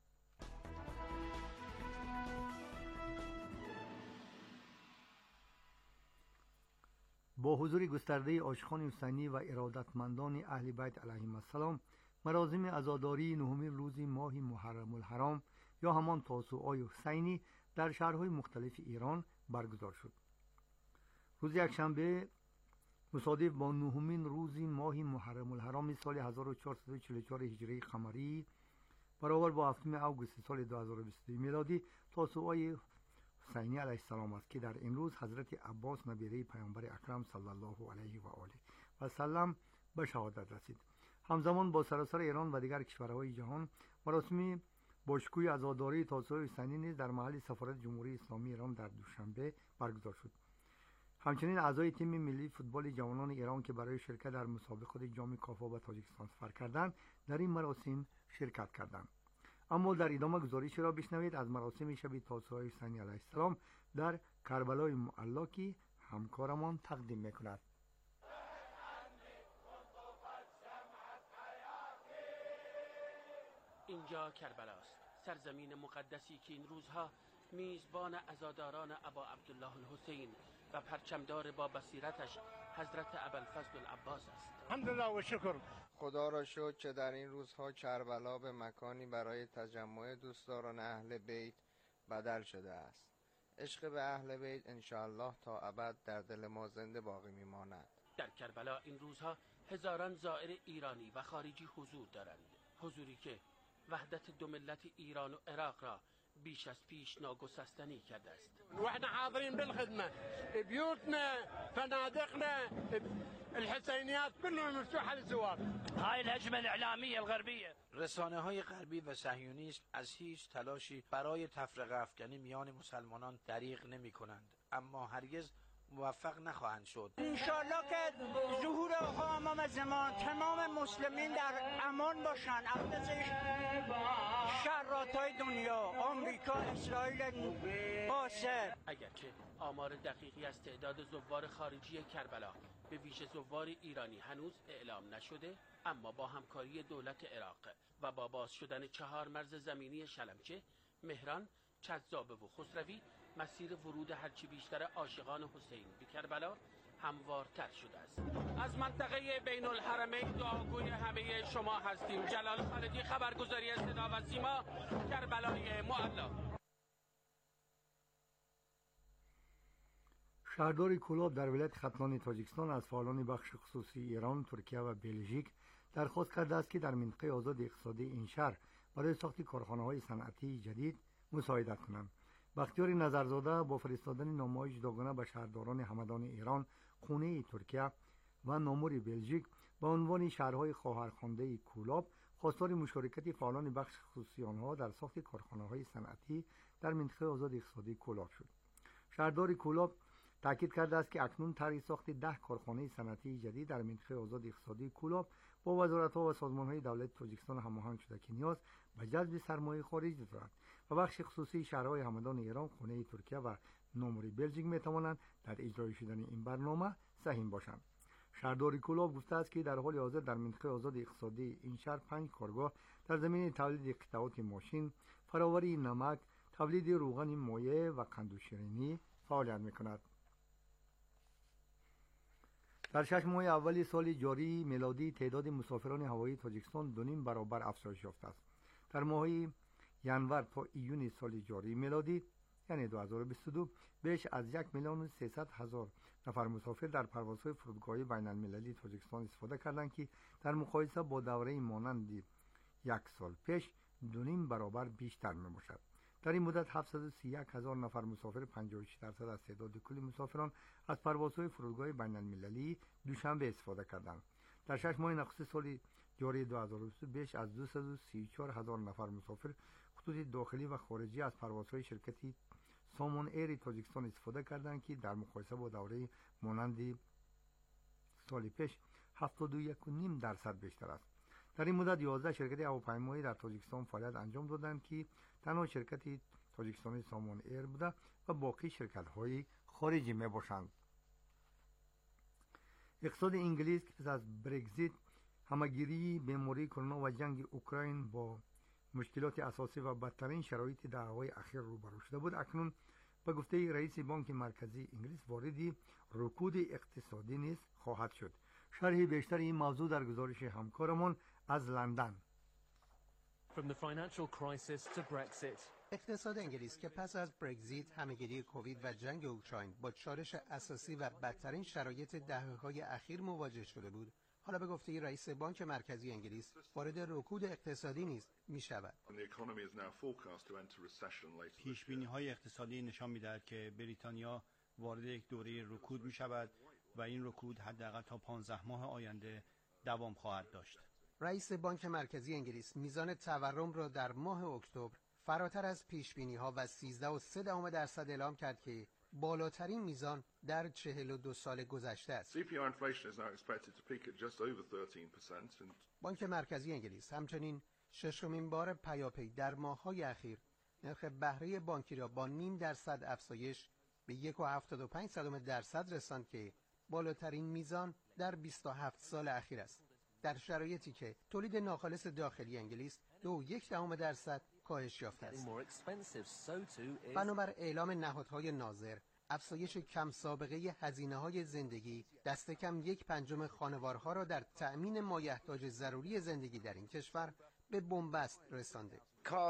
با حضور گسترده عاشقان حسینی و ارادتمندان اهل بیت علیهم السلام، مراسم عزاداری نهمین روز ماه محرم الحرام یا همان تاسوعای حسینی در شهرهای مختلف ایران برگزار شد. روز یکشنبه مصادف با نهمین روز ماه محرم الحرام سال 1444 هجری قمری برابر با 7 اوگوست سال 2022 میلادی تاسوعای حسینی علیه السلام است که در این روز حضرت عباس نبیره پیامبر اکرم صلی الله علیه و آله و سلم به شهادت رسید. همزمان با سراسر ایران و دیگر کشورهای جهان مراسم باشکوی عزاداری تاسوعای حسینی نیز در محل سفارت جمهوری اسلامی ایران در دوشنبه برگزار شد. همچنین اعضای تیم ملی فوتبال جوانان ایران که برای شرکت در مسابقات جام کافا و تاجیکستان سفر کردند در این مراسم شرکت کردند. اما در ادامه گزارشی را بشنوید از مراسم شب تاسوعای حسینی علیه السلام در کربلای معلی که همکارمان تقدیم میکند. اینجا کربلا است، سرزمین مقدسی که این روزها میزبان عزاداران ابا عبدالله الحسین و پرچمدار با بصیرتش حضرت ابوالفضل العباس است. الحمدلله و شکر. خدا را شکر که در این روزها کربلا به مکانی برای تجمع دوستداران اهل بیت بدل شده است. عشق به اهل بیت انشاءالله تا ابد در دل ما زنده باقی میماند. در کربلا این روزها هزاران زائر ایرانی و خارجی حضور دارند، حضوری که وحدت دو ملت ایران و عراق را بیش از پیش ناگسستنی کرده است. و احنا حاضرین بالخدمه، بیوتنا، فنادقنا، الحسینیات كلها مفتوحه للزوار. هاي الهجمه الاعلاميه الغربيه. رسانه‌های غربی و صهیونیسم از هیچ تلاشی برای تفرقه افکنی میان مسلمانان دریغ نمی‌کنند، اما هرگز موفق نخواهند شد. انشالله که ظهور آقا امام زمان تمام مسلمین در امان باشند از شراتای دنیا، آمریکا، اسرائیل قاصر. اگرچه آمار دقیقی از تعداد زوار خارجی کربلا به ویژه زوار ایرانی هنوز اعلام نشده، اما با همکاری دولت عراق و با باز شدن 4 مرز زمینی شلمچه، مهران، چذابه و خسروی مسیر ورود هرچی بیشتر عاشقان حسین به کربلا هموارتر شده است. از منطقه بین الحرمین دعاگوی همه شما هستیم. جلال خالدی، خبرگزاری صدا و سیما، کربلای معلا. شهردار کولاب در ولایت ختلان تاجیکستان از فعالان بخش خصوصی ایران، ترکیه و بلژیک درخواست کرده است که در منطقه آزاد اقتصادی این شهر برای ساخت کارخانه‌های صنعتی جدید مساعدت کنند. بختیار نظرزاده با فرستادن نامه‌های جداگانه به شهرداران همدان ایران، خونه ترکیه و نامور بلژیک به عنوان شهرهای خواهرخوانده کولاب خواستار مشارکت فعالان بخش خصوصی آنها در ساخت کارخانه‌های صنعتی در منطقه آزاد اقتصادی کولاب شد. شهردار کولاب تاکید کرده است که اکنون طرح ساخت 10 کارخانه صنعتی جدید در منطقه آزاد اقتصادی کولاب با وزارت‌ها و سازمان‌های دولت تاجیکستان هماهنگ شده که نیاز به جذب سرمایه خارجی دارد و بخش خصوصی شهرهای همدان ایران، خونه ترکیه و نامور بلژیک می‌توانند در اجرای شدن این برنامه سهیم باشند. شهردار کولاب گفته است که در حال حاضر در منطقه آزاد اقتصادی این شهر 5 کارگاه در زمینه تولید قطعات ماشین، فراوری نمک، تولید روغن مایع و قند و شیرینی فعالیت می‌کند. در 6 ماه اول سال جاری میلادی تعداد مسافران هوایی تاجیکستان 2.5 برابر افزایش یافته است. در ماهی ینور تا ایون سال جاری میلادی یعنی 2022 بیش از 1,300,000 نفر مسافر در پروازهای فرودگاه‌های بین‌المللی تاجیکستان استفاده کردند که در مقایسه با دوره مانند یک سال پیش 2.5 برابر بیشتر میباشد. در این مدت 731,000 نفر مسافر 56% از تعداد کل مسافران از پروازهای فرودگاه بین‌المللی دوشنبه استفاده کردند. در 6 ماه نخست سال جاری 2023 بیش از 234,000 نفر مسافر خطوط داخلی و خارجی از پروازهای شرکتی سامون ایر تاجیکستان استفاده کردند که در مقایسه با دوره مانند سال پیش 71.5% بیشتر است. در این مدت 11 شرکت هواپیمایی در تاجیکستان فعالیت انجام دادند که تنها شرکت تاجیکستانی سامون ایر بوده و باقی شرکت‌های خارجی میباشند. اقتصاد انگلیس که پس از برگزیت، همه‌گیری بیماری کرونا و جنگ اوکراین با مشکلات اساسی و بدترین شرایط دهه‌های اخیر روبرو شده بود، اکنون به گفته رئیس بانک مرکزی انگلیس وارد رکود اقتصادی نیز خواهد شد. شرح بیشتر این موضوع در گزارش همکارمان از لندن. From the financial crisis to Brexit. اقتصاد انگلیس که پس از برگزیت، همه‌گیری کووید و جنگ اوکراین با چالش اساسی و بدترین شرایط دهه‌های اخیر مواجه شده بود، حالا به گفته رئیس بانک مرکزی انگلیس وارد رکود اقتصادی نیز می‌شود. پیش‌بینی‌های اقتصادی نشان می‌دهد که بریتانیا وارد یک دوره رکود می‌شود و این رکود حداقل تا 15 ماه آینده دوام خواهد داشت. رئیس بانک مرکزی انگلیس میزان تورم را در ماه اکتبر فراتر از پیش‌بینی‌ها و 13.3% اعلام کرد که بالاترین میزان در 42 سال گذشته است. بانک مرکزی انگلیس همچنین ششمین بار پیاپی در ماه‌های اخیر نرخ بهره بانکی را با 0.5% افزایش به 1.75% رساند که بالاترین میزان در 27 سال اخیر است. در شرایطی که تولید ناخالص داخلی انگلیس 2.1% کاهش یافته است. بنابر اعلام نهادهای ناظر، افزایش کم سابقه هزینه‌های زندگی دست کم 1/5 خانوارها را در تأمین مایحتاج ضروری زندگی در این کشور به بنبست رسانده.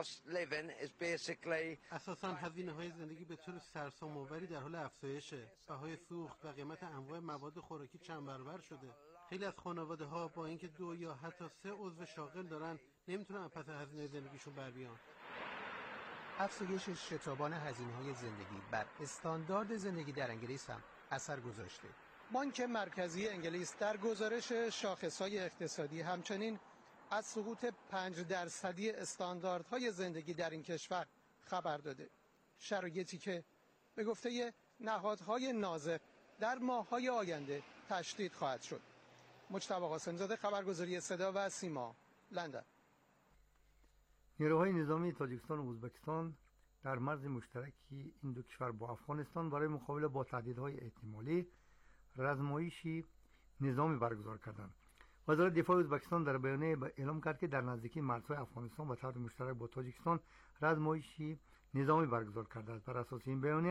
اساساً هزینه‌های زندگی به طور سرسام‌آوری در حال افزایشه. بهای سوخت و قیمت انواع مواد خوراکی چند برابر شده. خیلی از خانواده‌ها با اینکه 2 یا حتی 3 عضو شاغل دارن نمیتونن پس هزینه زندگیشون بر بیان. افزایش شتابان هزینه‌های زندگی بر استاندارد زندگی در انگلیس هم اثر گذاشته. بانک مرکزی انگلیس در گزارش شاخص‌های اقتصادی همچنین از سقوط 5% استانداردهای زندگی در این کشور خبر داده. شرایطی که به گفته نهادهای ناظر در ماه‌های آینده تشدید خواهد شد. مجتبی قاسم‌زاده، خبرگزاری صدا و سیما، لندن. نیروهای نظامی تاجیکستان و ازبکستان در مرز مشترکی این دو کشور با افغانستان برای مقابله با تهدیدهای احتمالی رزمایشی نظامی برگزار کردند. وزارت دفاع ازبکستان در بیانیه اعلام کرد که در نزدیکی مرزهای افغانستان و طرف مشترک با تاجیکستان رزمایشی نظامی برگزار کرده است. بر اساس این بیانیه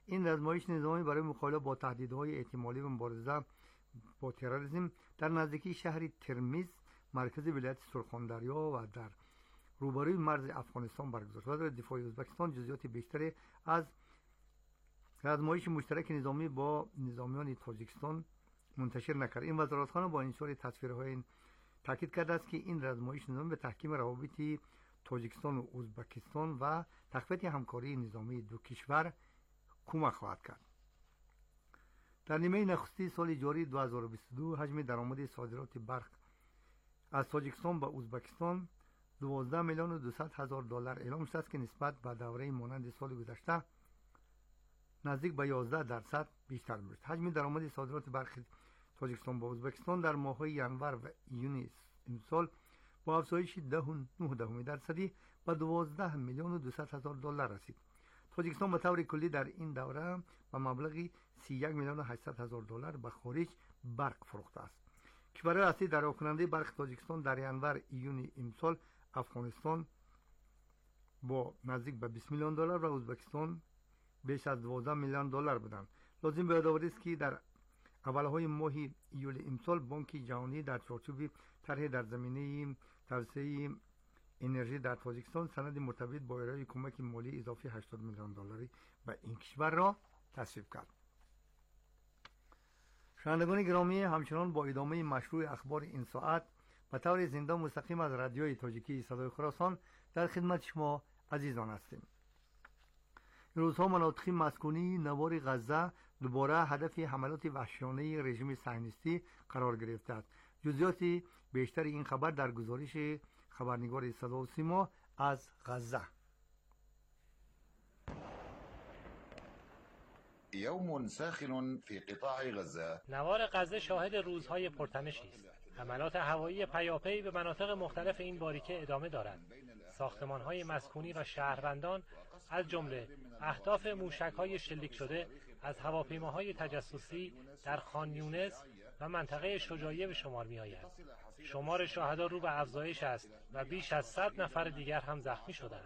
این آزمایش نظامی برای مقابله با تهدیدهای احتمالی و مبارزه با تروریسم در نزدیکی شهر ترمیز مرکز ولایت سرخاندریا و در روبروی مرز افغانستان برگزار شد. وزارت دفاع ازبکستان جزئیات بیشتری از آزمایش مشترک نظامی با نظامیان تاجیکستان منتشر نکرد. این وزارتخانه با انتشار تصویرهای تاکید کرده است که این آزمایش نظامی به تحکیم روابط تاجیکستان و ازبکستان و تقویت همکاری نظامی دو کشور کمک خواهد کرد. در نیمه نخستی سال جاری 2022 حجم درآمد صادرات برق از تاجیکستان به ازبکستان 12,200,000 اعلام شده است که نسبت به دوره مانند سال گذشته نزدیک به 11% بیشتر بود. حجم درآمد صادرات برق تاجیکستان به ازبکستان در ماه‌های ینور و ایون امسال با افزایش 10.9% به 12,200,000 رسید. تاجیکستان به طور کلی در این دوره به مبلغ 31,800,000 به خارج برق فروخته است. کشور اصلی دریافت کننده برق تاجیکستان در ینور ایون امسال افغانستان با نزدیک به 20 میلیون دلار و ازبکستان بیش از 12 میلیون دلار بودند. لازم به یادآوری است که در اولهای ماه ایول امسال بانک جهانی در چارچوب طرح در زمینه توسعه انرژی در تاجیکستان سند مرتبط با ارائه کمک مالی اضافی 80 میلیون دلاری به این کشور را تصویب کرد. شنوندگان گرامی، همچنان با ادامه مشروع اخبار این ساعت به طور زنده مستقیم از رادیوی تاجیکی صدای خراسان در خدمت شما عزیزان هستیم. این روزها مناطق مسکونی نوار غزه دوباره هدف حملات وحشیانه رژیم صهیونیستی قرار گرفته است. جزئیات بیشتر این خبر در گزارش خبرنگار صدا و سیما از غزه. یوم ساخن فی قطاع غزه. نوار غزه شاهد روزهای پرتنشی است. حملات هوایی پیاپی به مناطق مختلف این باریکه ادامه دارد. ساختمان‌های مسکونی و شهروندان از جمله اهداف موشک‌های شلیک شده از هواپیماهای تجسسی در خان یونس و منطقه شجاعیه به شمار می‌آید. شمار شهدا رو به افزایش است و بیش از 100 نفر دیگر هم زخمی شدند.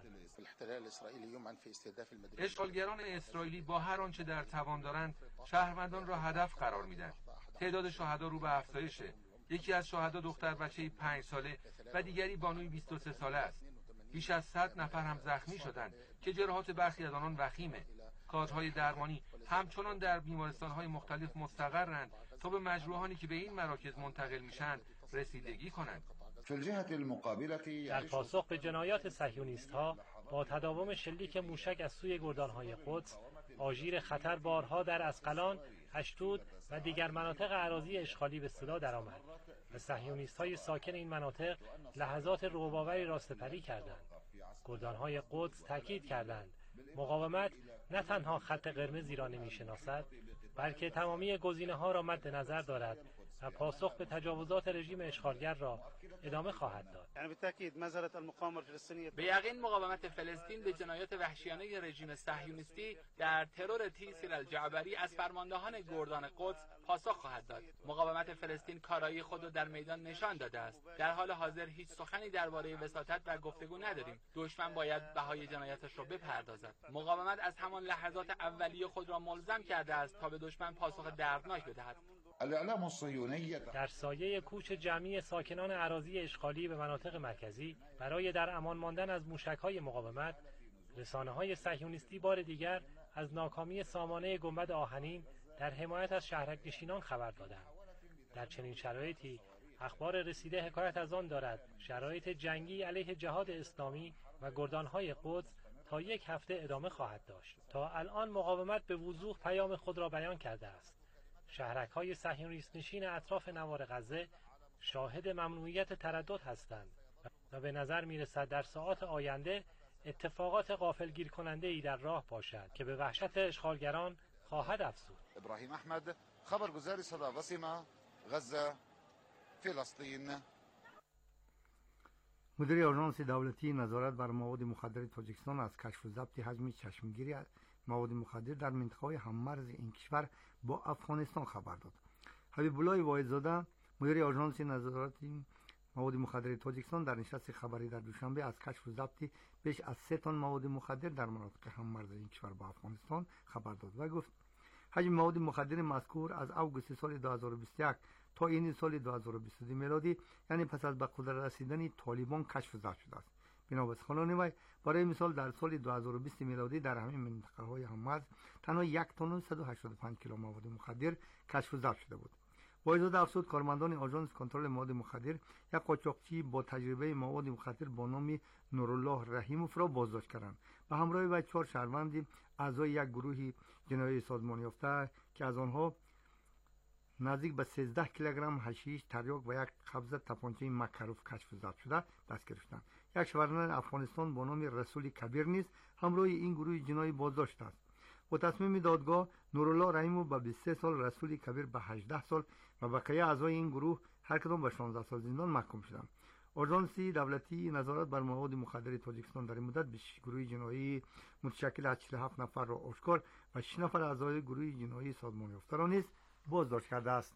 اشغالگران اسرائیلی با هر آنچه در توان دارند شهروندان را هدف قرار می‌دهند. تعداد شهدا رو به افزایش. یکی از شهدا دختر بچه‌ای 5 ساله و دیگری بانوی 23 ساله است. بیش از 100 نفر هم زخمی شدند که جراحات برخی از آنان وخیمه. کادرهای درمانی همچنان در بیمارستان‌های مختلف مستقرند تا به مجروحانی که به این مراکز منتقل میشن رسیدگی کنند. در پاسخ به جنایات صهیونیست‌ها با تداوم شلیک موشک از سوی گردان‌های قدس، آژیر خطر بارها در اسقلان، اشدود و دیگر مناطق اراضی اشغالی به صدا درآمد و صهیونیست‌های ساکن این مناطق لحظات رعب‌آوری را سپری کردند. گردان‌های قدس تاکید کردند مقاومت نه تنها خط قرمزی را نمی‌شناسد، بلکه تمامی گزینه‌ها را مد نظر دارد و پاسخ به تجاوزات رژیم اشغالگر را ادامه خواهد داد. به یقین مقاومت فلسطین به جنایات وحشیانه رژیم صهیونیستی در ترور تیسیر الجعبری از فرماندهان گردان قدس پاسخ خواهد داد. مقاومت فلسطین کارایی خود را در میدان نشان داده است. در حال حاضر هیچ سخنی درباره وساطت و گفتگو نداریم. دشمن باید بهای جنایاتش را بپردازد. مقاومت از همان لحظات اولیه خود را ملزم کرده است تا به دشمن پاسخ دردناک بدهد. در سایه کوچ جمعی ساکنان اراضی اشغالی به مناطق مرکزی برای در امان ماندن از موشک‌های مقاومت، رسانه‌های صهیونیستی بار دیگر از ناکامی سامانه گنبد آهنین در حمایت از شهرک‌نشینان خبر دادند. در چنین شرایطی اخبار رسیده حکایت از آن دارد شرایط جنگی علیه جهاد اسلامی و گردان‌های قدس تا 1 هفته ادامه خواهد داشت. تا الان مقاومت به وضوح پیام خود را بیان کرده است. شهرک‌های صهیونیست نشین اطراف نوار غزه شاهد ممنوعیت تردد هستند و به نظر می‌رسد در ساعات آینده اتفاقات غافلگیر کننده‌ای در راه باشد که به وحشت اشغالگران خواهد افزود. ابراهیم احمد، خبرگزار صدا و سیما، غزه، فلسطین. مدیر آژانس دولتی نظارت بر مواد مخدر تاجیکستان از کشف و ضبط حجم چشمگیری مواد مخدر در منطقه‌های هممرز این کشور با افغانستان خبر داد. حبیب الله واحدزاده، مدیر آژانس نظارت مواد مخدر تاجیکستان در نشست خبری در دوشنبه از کشف و ضبط بیش از 3 تن مواد مخدر در مناطق هممرز این کشور با افغانستان خبر داد و گفت حجم مواد مخدر مذکور از اوگوست سال 2021 تا این سال 2022 میلادی، یعنی پس از به قدرت رسیدن طالبان، کشف و ضبط شده است. بنا به سخنان وی، برای مثال در سال 2020 میلادی در همین منطقه‌های هممرز تنها 1 تن و 185 کیلو مواد مخدر کشف و ضبط شده بود. با اجازه افسود، کارمندان آژانس کنترل مواد مخدر یک قاچاقچی با تجربه مواد مخدر با نام نورالله رحیموف را بازداشت کردند. به همراه وی 4 شهروند اعضای یک گروه جنایی سازمان یافته که از آنها نزدیک به 13 کیلوگرم حشیش، تریاک و یک قبضه تپانچه مکروف کشف و ضبط شده دست گرفتند. یک شهروند افغانستان با نام رسول کبیر نیز همراه این گروه جنایی بازداشت است. با تصمیم دادگاه، نورالله رحیموف به 23 سال، رسول کبیر به 18 سال و بقیه اعضای این گروه هر کدام به 16 سال زندان محکوم شدند. آژانس دولتی نظارت بر مواد مخدر تاجیکستان در این مدت به گروه جنایی متشکل از 47 نفر را آشکار و 6 نفر اعضای گروه جنایی سازمان یافته را نیز بازداشت کرده است.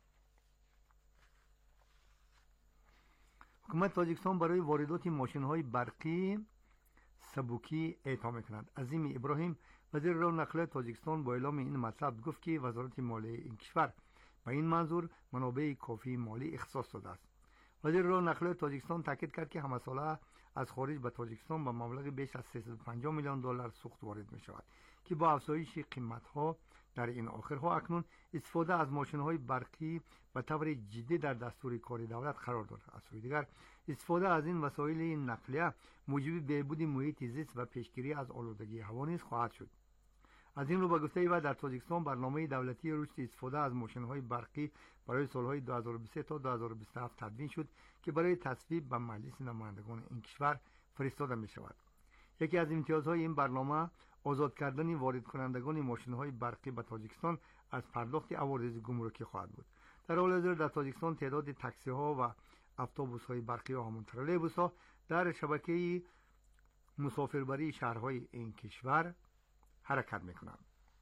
حکومت تاجیکستان برای واردات ماشین‌های برقی سبوکی اعطا می‌کند. عظیم ابراهیم، وزیر راه نقل تاجیکستان، با اعلام این مطلب گفت که وزارت مالیه این کشور به این منظور منابع کافی مالی اختصاص داده است. وزیر راه نقل تاجیکستان تاکید کرد که همساله از خارج به تاجیکستان به مبلغ بیش از 350 میلیون دلار سوخت وارد می‌شود که با افزایش قیمت‌ها در این آخرها اکنون استفاده از ماشین‌های برقی به طور جدی در دستور کار دولت قرار دارد. از سوی دیگر استفاده از این وسایل نقلیه موجب بهبود محیط زیست و پیشگیری از آلودگی هوا نیز خواهد شد. از این رو به گفته او در تاجیکستان برنامه دولتی رشد استفاده از ماشین‌های برقی برای سال‌های 2023 تا 2027 تدوین شد که برای تصویب به مجلس نمایندگان این کشور فرستاده می‌شود. یکی از امتیازهای این برنامه آزاد کردن وارد کنندگان ماشین‌های برقی به تاجیکستان از پرداخت عوارض گمرکی خواهد بود. در حال حاضر در تاجیکستان تعداد تاکسی‌ها و اتوبوس‌های برقی و همان ترولبوس‌ها در شبکه مسافربری شهرهای این کشور حرکت می‌کنند.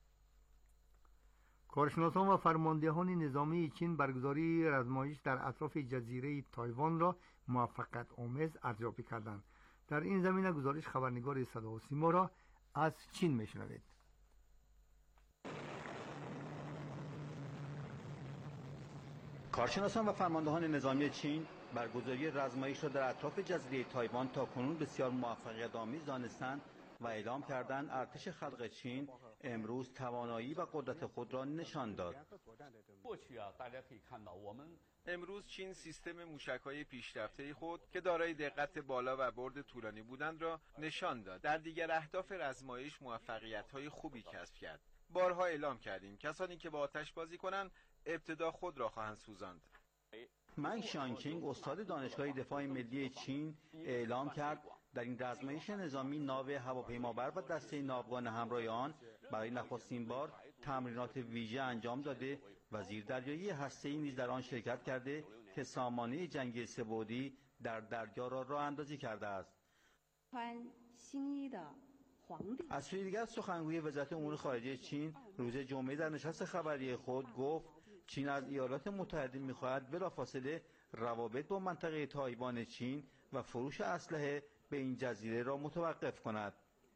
کارشناسان و فرماندهان نظامی چین برگزاری آزمایش در اطراف جزیره تایوان را موفقیت آمیز ارزیابی کردند. در این زمینه گزارش خبرنگار صدا و سیما را از چین میشنوید. کارشناسان و فرماندهان نظامی چین برگزاری آزمایش را در اطراف جزیره تایوان تاکنون بسیار موفقیت آمیز دانستند و اعلام کردند ارتش خلق چین امروز توانایی و قدرت خود را نشان داد. امروز چین سیستم موشک‌های پیشرفته خود که دارای دقت بالا و برد طولانی بودند را نشان داد. در دیگر اهداف آزمایش موفقیت‌های خوبی کسب کرد. بارها اعلام کردیم کسانی که با آتش بازی کنند ابتدا خود را خواهند سوزاند. منگ شانچینگ، استاد دانشگاه دفاع ملی چین، اعلام کرد در این آزمایش نظامی ناو هواپیمابر و دسته ناوگان همراه آن برای نخستین بار تمرینات ویژه انجام داده و زیردریایی هسته‌ای نیز در آن شرکت کرده که سامانه جنگی سه‌بعدی در دریا را راه اندازی کرده است. از سوی دیگر سخنگوی وزارت امور خارجه چین روز جمعه در نشست خبری خود گفت چین از ایالات متحده می‌خواهد بلافاصله روابط با منطقه تایوان چین و فروش اسلحه به این جزیره را متوقف کند.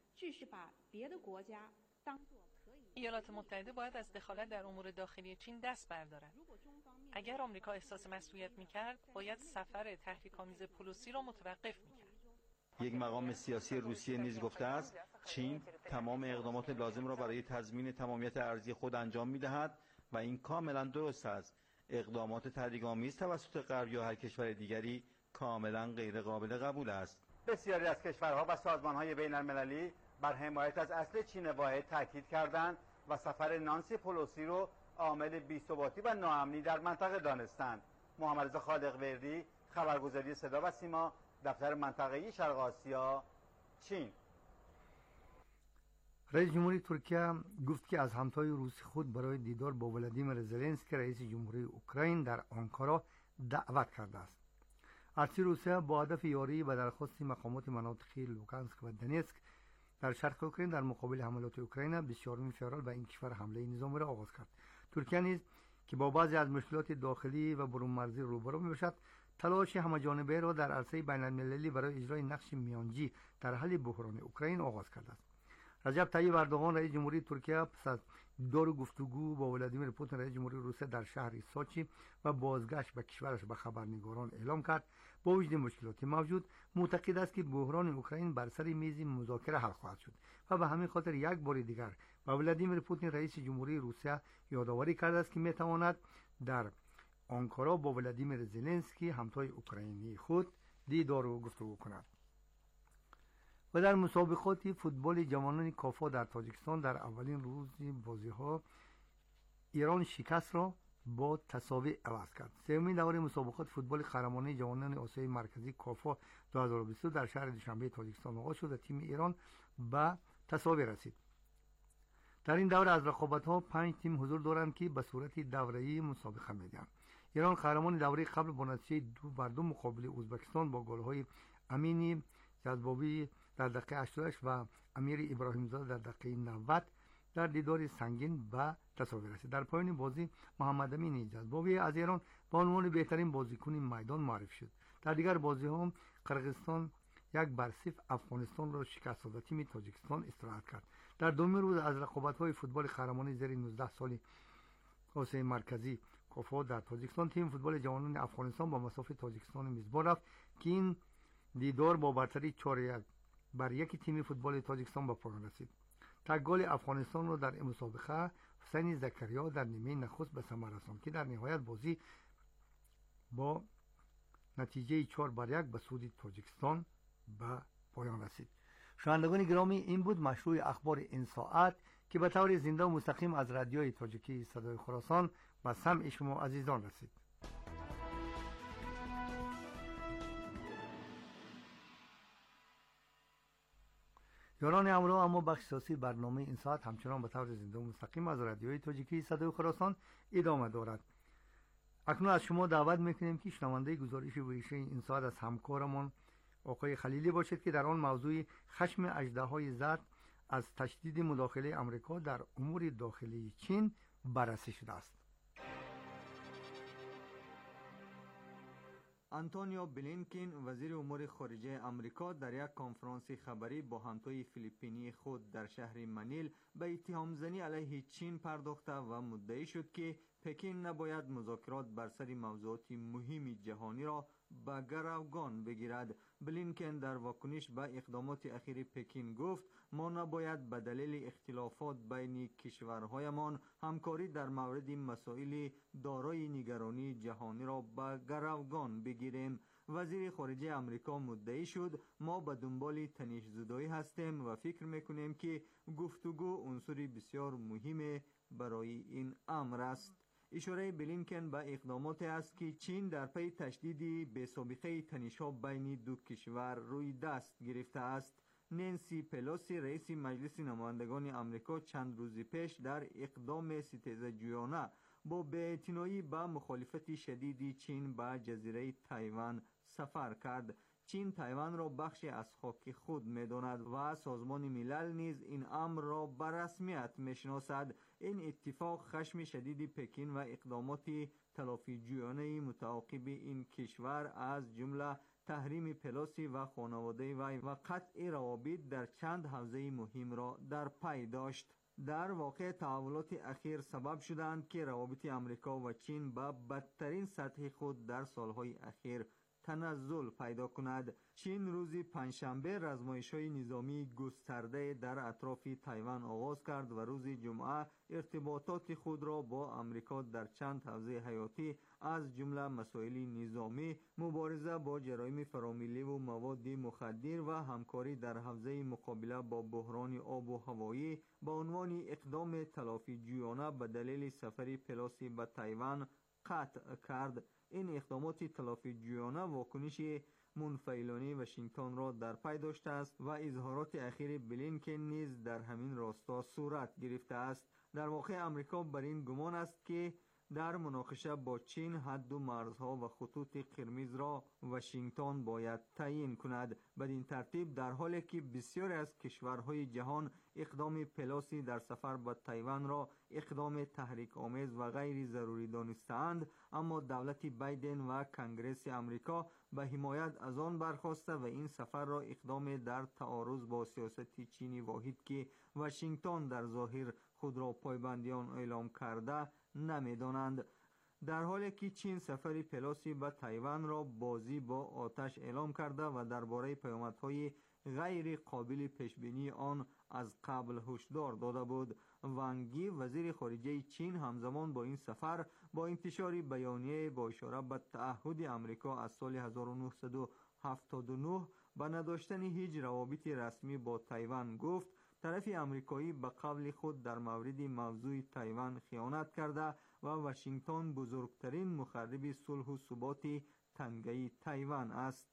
ایالات متحده باید از دخالت در امور داخلی چین دست بردارد. اگر آمریکا احساس مسئولیت می‌کرد، باید سفر تحریک‌آمیز پلوسی را متوقف می‌کرد. یک مقام سیاسی روسیه نیز گفته است چین تمام اقدامات لازم را برای تضمین تمامیت ارضی خود انجام می‌دهد و این کاملا درست است. اقدامات تحریک‌آمیز توسط غرب یا هر کشور دیگری کاملا غیر قابل قبول است. بسیاری از کشورها و سازمان‌های بین‌المللی بر حمایت از اصل چین واحد تاکید کردند و سفر نانسی پلوسی رو عامل بی‌ثباتی و ناامنی در منطقه دانستند. محمد رضا خالق‌وردی، خبرگزاری صدا و سیما، دفتر منطقه‌ای شرق آسیا، چین. رئیس جمهوری ترکیه گفت که از همتای روس خود برای دیدار با ولادیمیر زلنسکی رئیس جمهوری اوکراین در آنکارا دعوت کرده است. ارتش روسیه با هدف یاری و درخواست مقامات مناطق لوگانسک و دنیتسک در شرق اوکراین در مقابل حملات اوکراین 24 فوریه به این کشور حمله نظامی را آغاز کرد. ترکیه نیز که با بعضی از مشکلات داخلی و برون مرزی روبرو می‌باشد، تلاش همه‌جانبه را در عرصه بین‌المللی برای اجرای نقش میانجی در حل بحران اوکراین آغاز کرده است. رجب طیب اردوغان رئیس جمهوری ترکیه پس از دور گفتگو با ولادیمیر پوتین رئیس جمهوری روسیه در شهر سوچی و بازگشت به کشورش به خبرنگاران اعلام کرد با وجود مشکلات موجود معتقد است که بحران اوکراین بر سر میز مذاکره حل خواهد شد و به همین خاطر یک بار دیگر به ولادیمیر پوتین رئیس جمهوری روسیه یادآوری کرده است که میتواند در آنکارا با ولادیمیر زلنسکی همتای اوکراینی خود دیدار و گفتگو کند. و در مسابقات فوتبال جوانان کافا در تاجیکستان در اولین روز بازی‌ها ایران شکست را با تساوی عوض کرد. سومین دوره مسابقات فوتبال قهرمانی جوانان آسیای مرکزی کافا 2022 در شهر دوشنبه تاجیکستان آغاز شد و تیم ایران به تساوی رسید. در این دوره از رقابت‌ها 5 تیم حضور دارند که به صورت دوره‌ای مسابقه می‌دهند. ایران قهرمان دوره قبل با نتیجه 2-2 مقابل ازبکستان با گل‌های امینی جذبابی در دقیقه 88 و امیر ابراهیم زاده در دقیقه 90 در دیدار سنگین به تساوی رسید. در پایان بازی محمد امین جذبابی از ایران به عنوان بهترین بازیکن میدان معرفی شد. در دیگر بازی‌ها قرقیزستان 1-0 افغانستان را شکست داد و تیم تاجیکستان استراحت کرد. در دومین روز از رقابت‌های فوتبال قهرمانی زیر 19 سال آسیای مرکزی کافا در تاجیکستان تیم فوتبال جوانان افغانستان با مسافت تاجیکستان میزبان رفت که این دیدار با برتری 4-1 بر یک تیم فوتبال تاجیکستان به پایان رسید. تک گل افغانستان را در این مسابقه حسین زکریا در نیمه نخست به ثمر رساند که در نهایت بازی با نتیجه 4-1 به سود تاجیکستان به پایان رسید. شنوندگان گرامی، این بود مشروع اخبار این ساعت که به طور زنده و مستقیم از رادیوی تاجیکی صدای خراسان به سمع شما عزیزان رسید. یاران همراه، اما بخش سیاسی برنامه این ساعت همچنان به طور زنده و مستقیم از رادیوی تاجیکی صدای خراسان ادامه دارد. اکنون از شما دعوت میکنیم که شنونده گزارش ویژه این ساعت از همکارمان آقای خلیلی باشید که در آن موضوع خشم اژدهای زرد از تشدید مداخله امریکا در امور داخلی چین بررسی شده است. آنتونیو بلینکن وزیر امور خارجه آمریکا در یک کنفرانس خبری با همتای فیلیپینی خود در شهر منیل به اتهام زنی علیه چین پرداخته و مدعی شد که پکن نباید مذاکرات بر سر موضوعات مهم جهانی را به گروگان بگیرد. بلینکن در واکنش به اقدامات اخیر پکن گفت ما نباید به دلیل اختلافات بین کشورهایمان همکاری در مورد مسائل دارای نگرانی جهانی را به گروگان بگیریم. وزیر خارجه آمریکا مدعی شد ما به دنبال تنش زدایی هستیم و فکر میکنیم که گفتگو عنصر بسیار مهم برای این امر است. اشاره بلینکن به اقدامات است که چین در پی تشدید به سابقه تنش‌ها بین دو کشور روی دست گرفته است. نانسی پلوسی رئیس مجلس نمایندگان آمریکا چند روز پیش در اقدام ستیزجویانه با بی‌اعتنایی به مخالفت شدید چین به جزیره تایوان سفر کرد. چین تایوان را بخشی از خاک خود می‌داند و سازمان ملل نیز این امر را به رسمیت می‌شناسد. این اتفاق خشم شدید پکن و اقدامات تلافی‌جویانه متعاقب این کشور از جمله تحریم پلوسی و خانواده وی و قطع روابط در چند حوزه مهم را در پی داشت. در واقع تحولات اخیر سبب شدند که روابط آمریکا و چین به بدترین سطح خود در سالهای اخیر تنزل پیدا کند. چین روز پنجشنبه رزمایش‌های نظامی گسترده در اطراف تایوان آغاز کرد و روز جمعه ارتباطات خود را با آمریکا در چند حوزه حیاتی از جمله مسائل نظامی، مبارزه با جرایم فراملی و مواد مخدر و همکاری در حوزه مقابله با بحران آب و هوایی با عنوان اقدام تلافی‌جویانه به دلیل سفر پلوسی به تایوان قطع کرد. این اقدامات تلافی‌جویانه واکنش منفعلانه واشنگتن را در پی داشته است و اظهارات اخیر بلینکن نیز در همین راستا صورت گرفته است. در واقع آمریکا بر این گمان است که در مناقشه با چین حد و مرزها و خطوط قرمز را واشنگتن باید تعیین کند. بدین ترتیب در حالی که بسیاری از کشورهای جهان اقدام پلوسی در سفر به تایوان را اقدام تحریک آمیز و غیر ضروری دانستند، اما دولت بایدن و کنگره امریکا به حمایت از آن برخاسته و این سفر را اقدام در تعارض با سیاست چینی واحد که واشنگتن در ظاهر خود را پایبند آن اعلام کرده نمی‌دانند. در حالی که چین سفر پلوسی به تایوان را بازی با آتش اعلام کرده و درباره پیامدهای غیر قابل پیشبینی آن از قبل هشدار داده بود. وانگ یی وزیر خارجه چین همزمان با این سفر با انتشار بیانیه با اشاره به تعهد امریکا از سال 1979 به نداشتن هیچ روابط رسمی با تایوان گفت طرف امریکایی به قول خود در مورد موضوع تایوان خیانت کرده و واشنگتن بزرگترین مخرب صلح و ثبات تنگه تایوان است.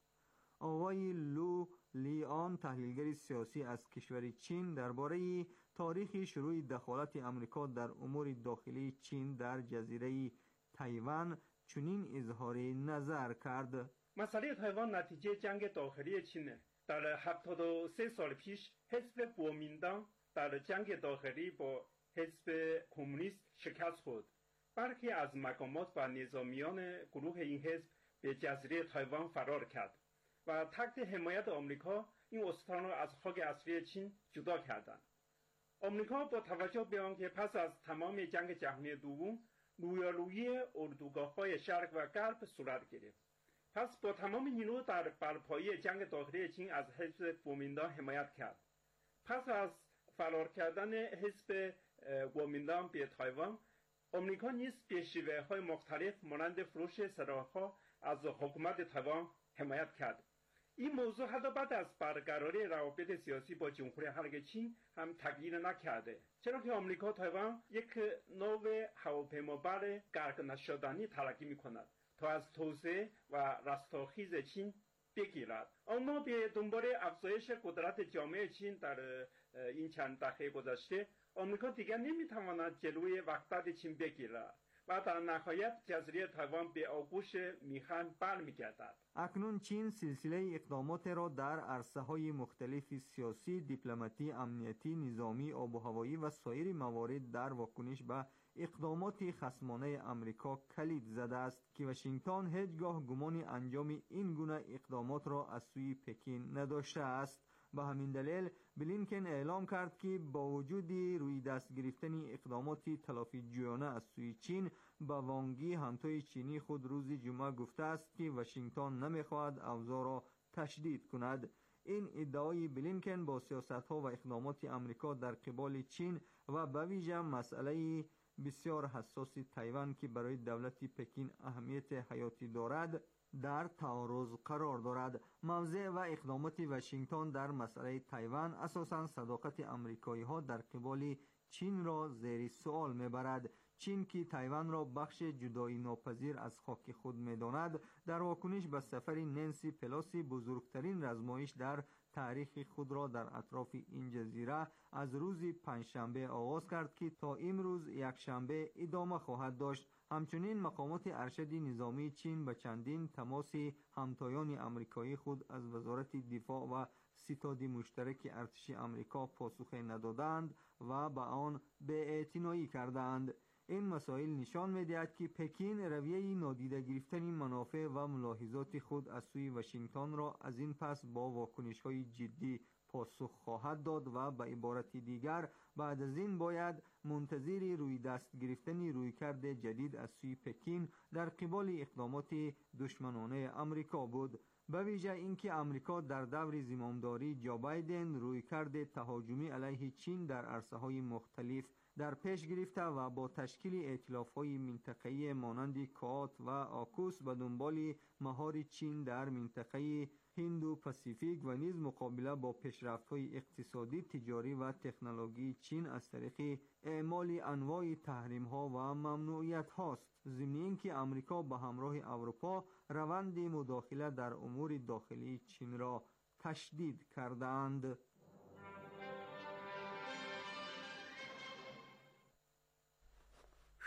آقای لو لیان، تحلیلگر سیاسی از کشور چین، درباره تاریخ شروع دخالت امریکا در امور داخلی چین در جزیره تایوان چنین اظهار نظر کرد: مسئله تایوان نتیجه جنگ داخلی چینه. در 73 سال پیش حزب کومینتان در جنگ داخلی با حزب کمونیست شکست خورد. برخی از مقامات و نظامیان گروه این حزب به جزیره تایوان فرار کرد و تحت حمایت آمریکا این استان را از خاک اصلی چین جدا کردند. آمریکا با توجه به آنکه پس از تمام جنگ جهانی دوم رویارویی اردوگاه‌های شرق و غرب صورت گرفت، پس با تمام نیرو در برپایی جنگ داخلی چین از حزب کومینتان حمایت کرد. پس از فرار کردن حزب کومینتان به تایوان، آمریکا نیز به شیوه‌های مختلف مانند فروش سلاح‌ها از حکومت تایوان حمایت کرد. این موضوع حتی بعد از برقراری روابط سیاسی با جمهوری خلق چین هم تغییر نکرده، چرا که آمریکا تایوان یک نوع هواپیمابر غرق نشدنی تلقی می‌کند تا از توسعه و رستاخیز چین بگیرد. اما به دنبال افزایش قدرت جامعه چین در این چند دهه گذشته، آمریکا دیگر نمیتواند جلوی وحدت چین بگیرد و در نهایت جزیره تایوان به آغوش میخان برمیگردد. اکنون چین سلسله اقدامات را در عرصه‌های مختلف سیاسی، دیپلماتی، امنیتی، نظامی، آب و هوایی و سایر موارد در واکنش به اقدامات خصمانه امریکا کلید زده است که واشنگتن هیچگاه گمان انجام این گونه اقدامات را از سوی پکین نداشته است. به همین دلیل بلینکن اعلام کرد که با وجود روی دست گرفتن اقدامات تلافی جویانه از سوی چین، به وانگ یی همتای چینی خود روز جمعه گفته است که واشنگتن نمیخواهد اوضاع را تشدید کند. این ادعای بلینکن با سیاست‌ها و اقدامات امریکا در قبال چین و به ویژه مسئله بسیار حساس تایوان که برای دولت پکین اهمیت حیاتی دارد در تعارض قرار دارد. موضع و اقدامات واشنگتن در مسئله تایوان اساساً صداقت امریکایی‌ها در قبال چین را زیر سوال می‌برد. چین که تایوان را بخش جدایی ناپذیر از خاک خود می‌داند، در واکنش به سفر نانسی پلوسی بزرگترین آزمایش در تاریخ خود را در اطراف این جزیره از روز پنجشنبه آغاز کرد که تا امروز یکشنبه ادامه خواهد داشت. همچنین مقامات ارشد نظامی چین به چندین تماس همتایان امریکایی خود از وزارت دفاع و ستاد مشترک ارتش امریکا پاسخ ندادند و به آن بی‌اعتنایی کردند. این مسائل نشان می‌دهد که پکین رویه نادیده گرفتن منافع و ملاحظات خود از سوی واشنگتن را از این پس با واکنش‌های جدی پاسخ خواهد داد و به عبارت دیگر بعد از این باید منتظر روی دست گرفتن رویکرد جدید از سوی پکین در قبال اقدامات دشمنانه امریکا بود. به ویژه اینکه امریکا در دور زمامداری جو بایدن رویکرد تهاجمی علیه چین در عرصه‌های مختلف در پیش گرفته و با تشکیل ائتلاف‌های منطقه‌ای مانند کوآت و آکوس به دنبال مهار چین در منطقه هند و پاسیفیک و نیز مقابله با پیشرفت‌های اقتصادی، تجاری و تکنولوژی چین از طریق اعمال انواع تحریم‌ها و ممنوعیت‌هاست. ضمن اینکه آمریکا به همراه اروپا روند مداخله در امور داخلی چین را تشدید کردند.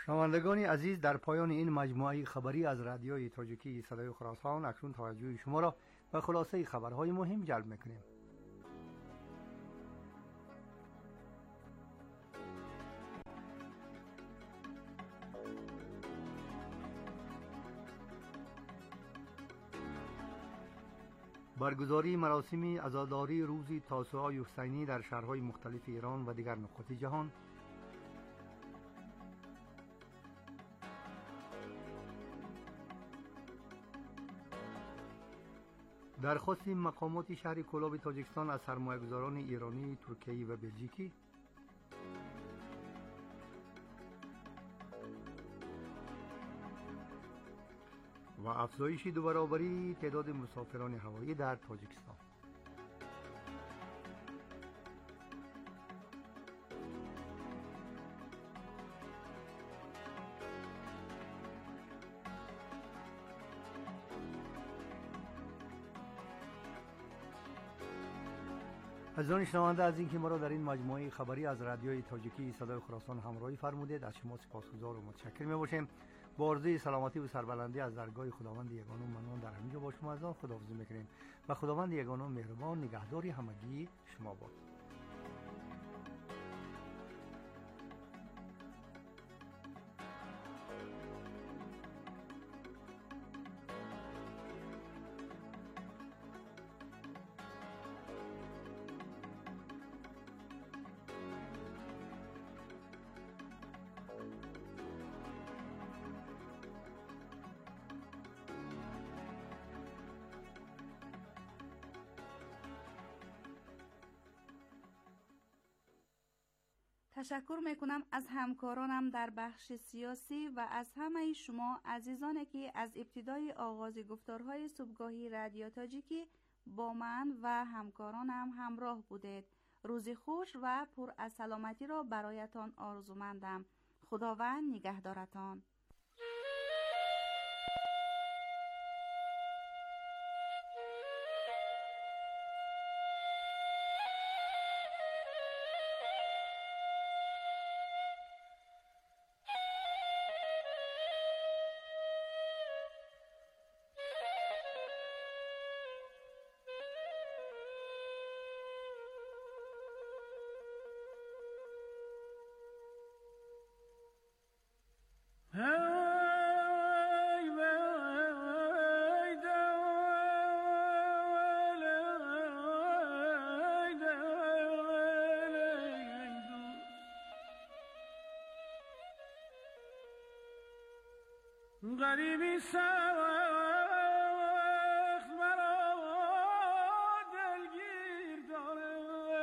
شنوندگان عزیز، در پایان این مجموعه خبری از رادیوی تاجیکی صدای خراسان اکنون توجه شما را به خلاصه خبرهای مهم جلب می‌کنیم. برگزاری مراسم عزاداری روز تاسوعای حسینی در شهرهای مختلف ایران و دیگر نقاط جهان. درخواست مقامات شهر کلاب تاجیکستان از سرمایه‌گذاران ایرانی، ترکیه‌ای و بلژیکی. و افزایش 2 برابری تعداد مسافران هوایی در تاجیکستان. عزیزان شنونده، از اینکه ما را در این مجموعه خبری از رادیوی تاجیکی صدای خراسان همراهی فرمودید از شما سپاسگزار و متشکر می‌باشیم. با آرزوی سلامتی و سربلندی از درگاه خداوند یگانه ممنون در همینجا با شما عزیزان خداحافظی می‌کنیم و خداوند یگانه مهربان نگهداری همگی شما باد. تشکر میکنم از همکارانم در بخش سیاسی و از همه شما عزیزانی که از ابتدای آغاز گفتارهای صبحگاهی رادیو تاجیکی با من و همکارانم همراه بودید. روزی خوش و پر از سلامتی را برایتان آرزومندم. خداوند نگهدارتان. غریبی سخت مرا دلگیر داره،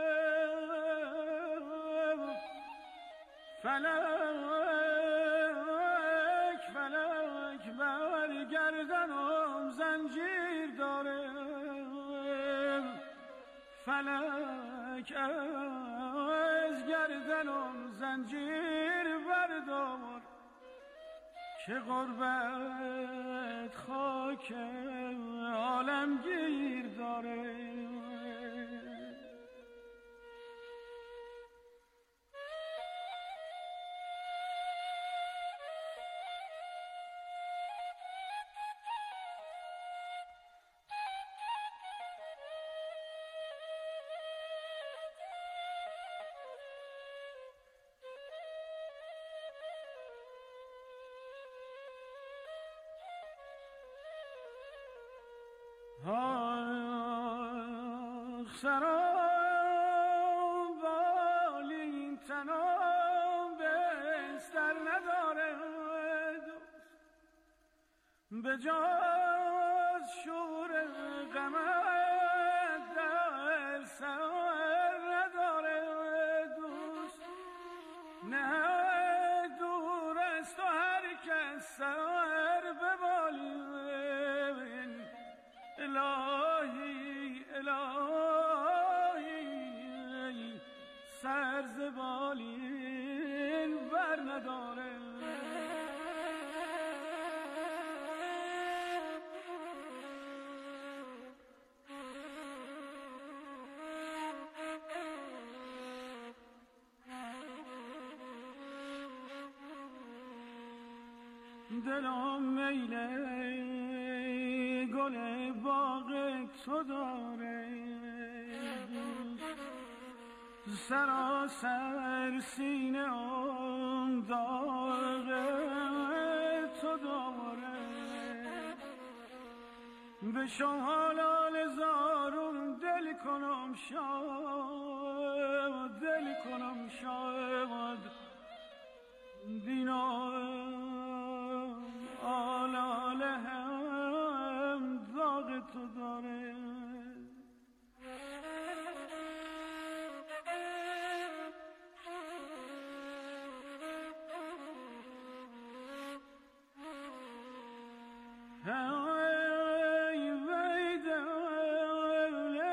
فلک بر گردنم زنجیر داره، فلک از گردنم زنجیر بردار که غربت خاک عالمگیر داره. سرام بالین تنام بستر نداره، به جز شور غمت در سر نداره. دوست نه دور است و هر کس سر ببالین، الهی الهی سر زبالین بر نداره. دلم میل گل باغ تو داره، سراسر سینه‌ام داغ تو داره. به شمالان زارم دل کنم شاد، دل کنم شاد، بینا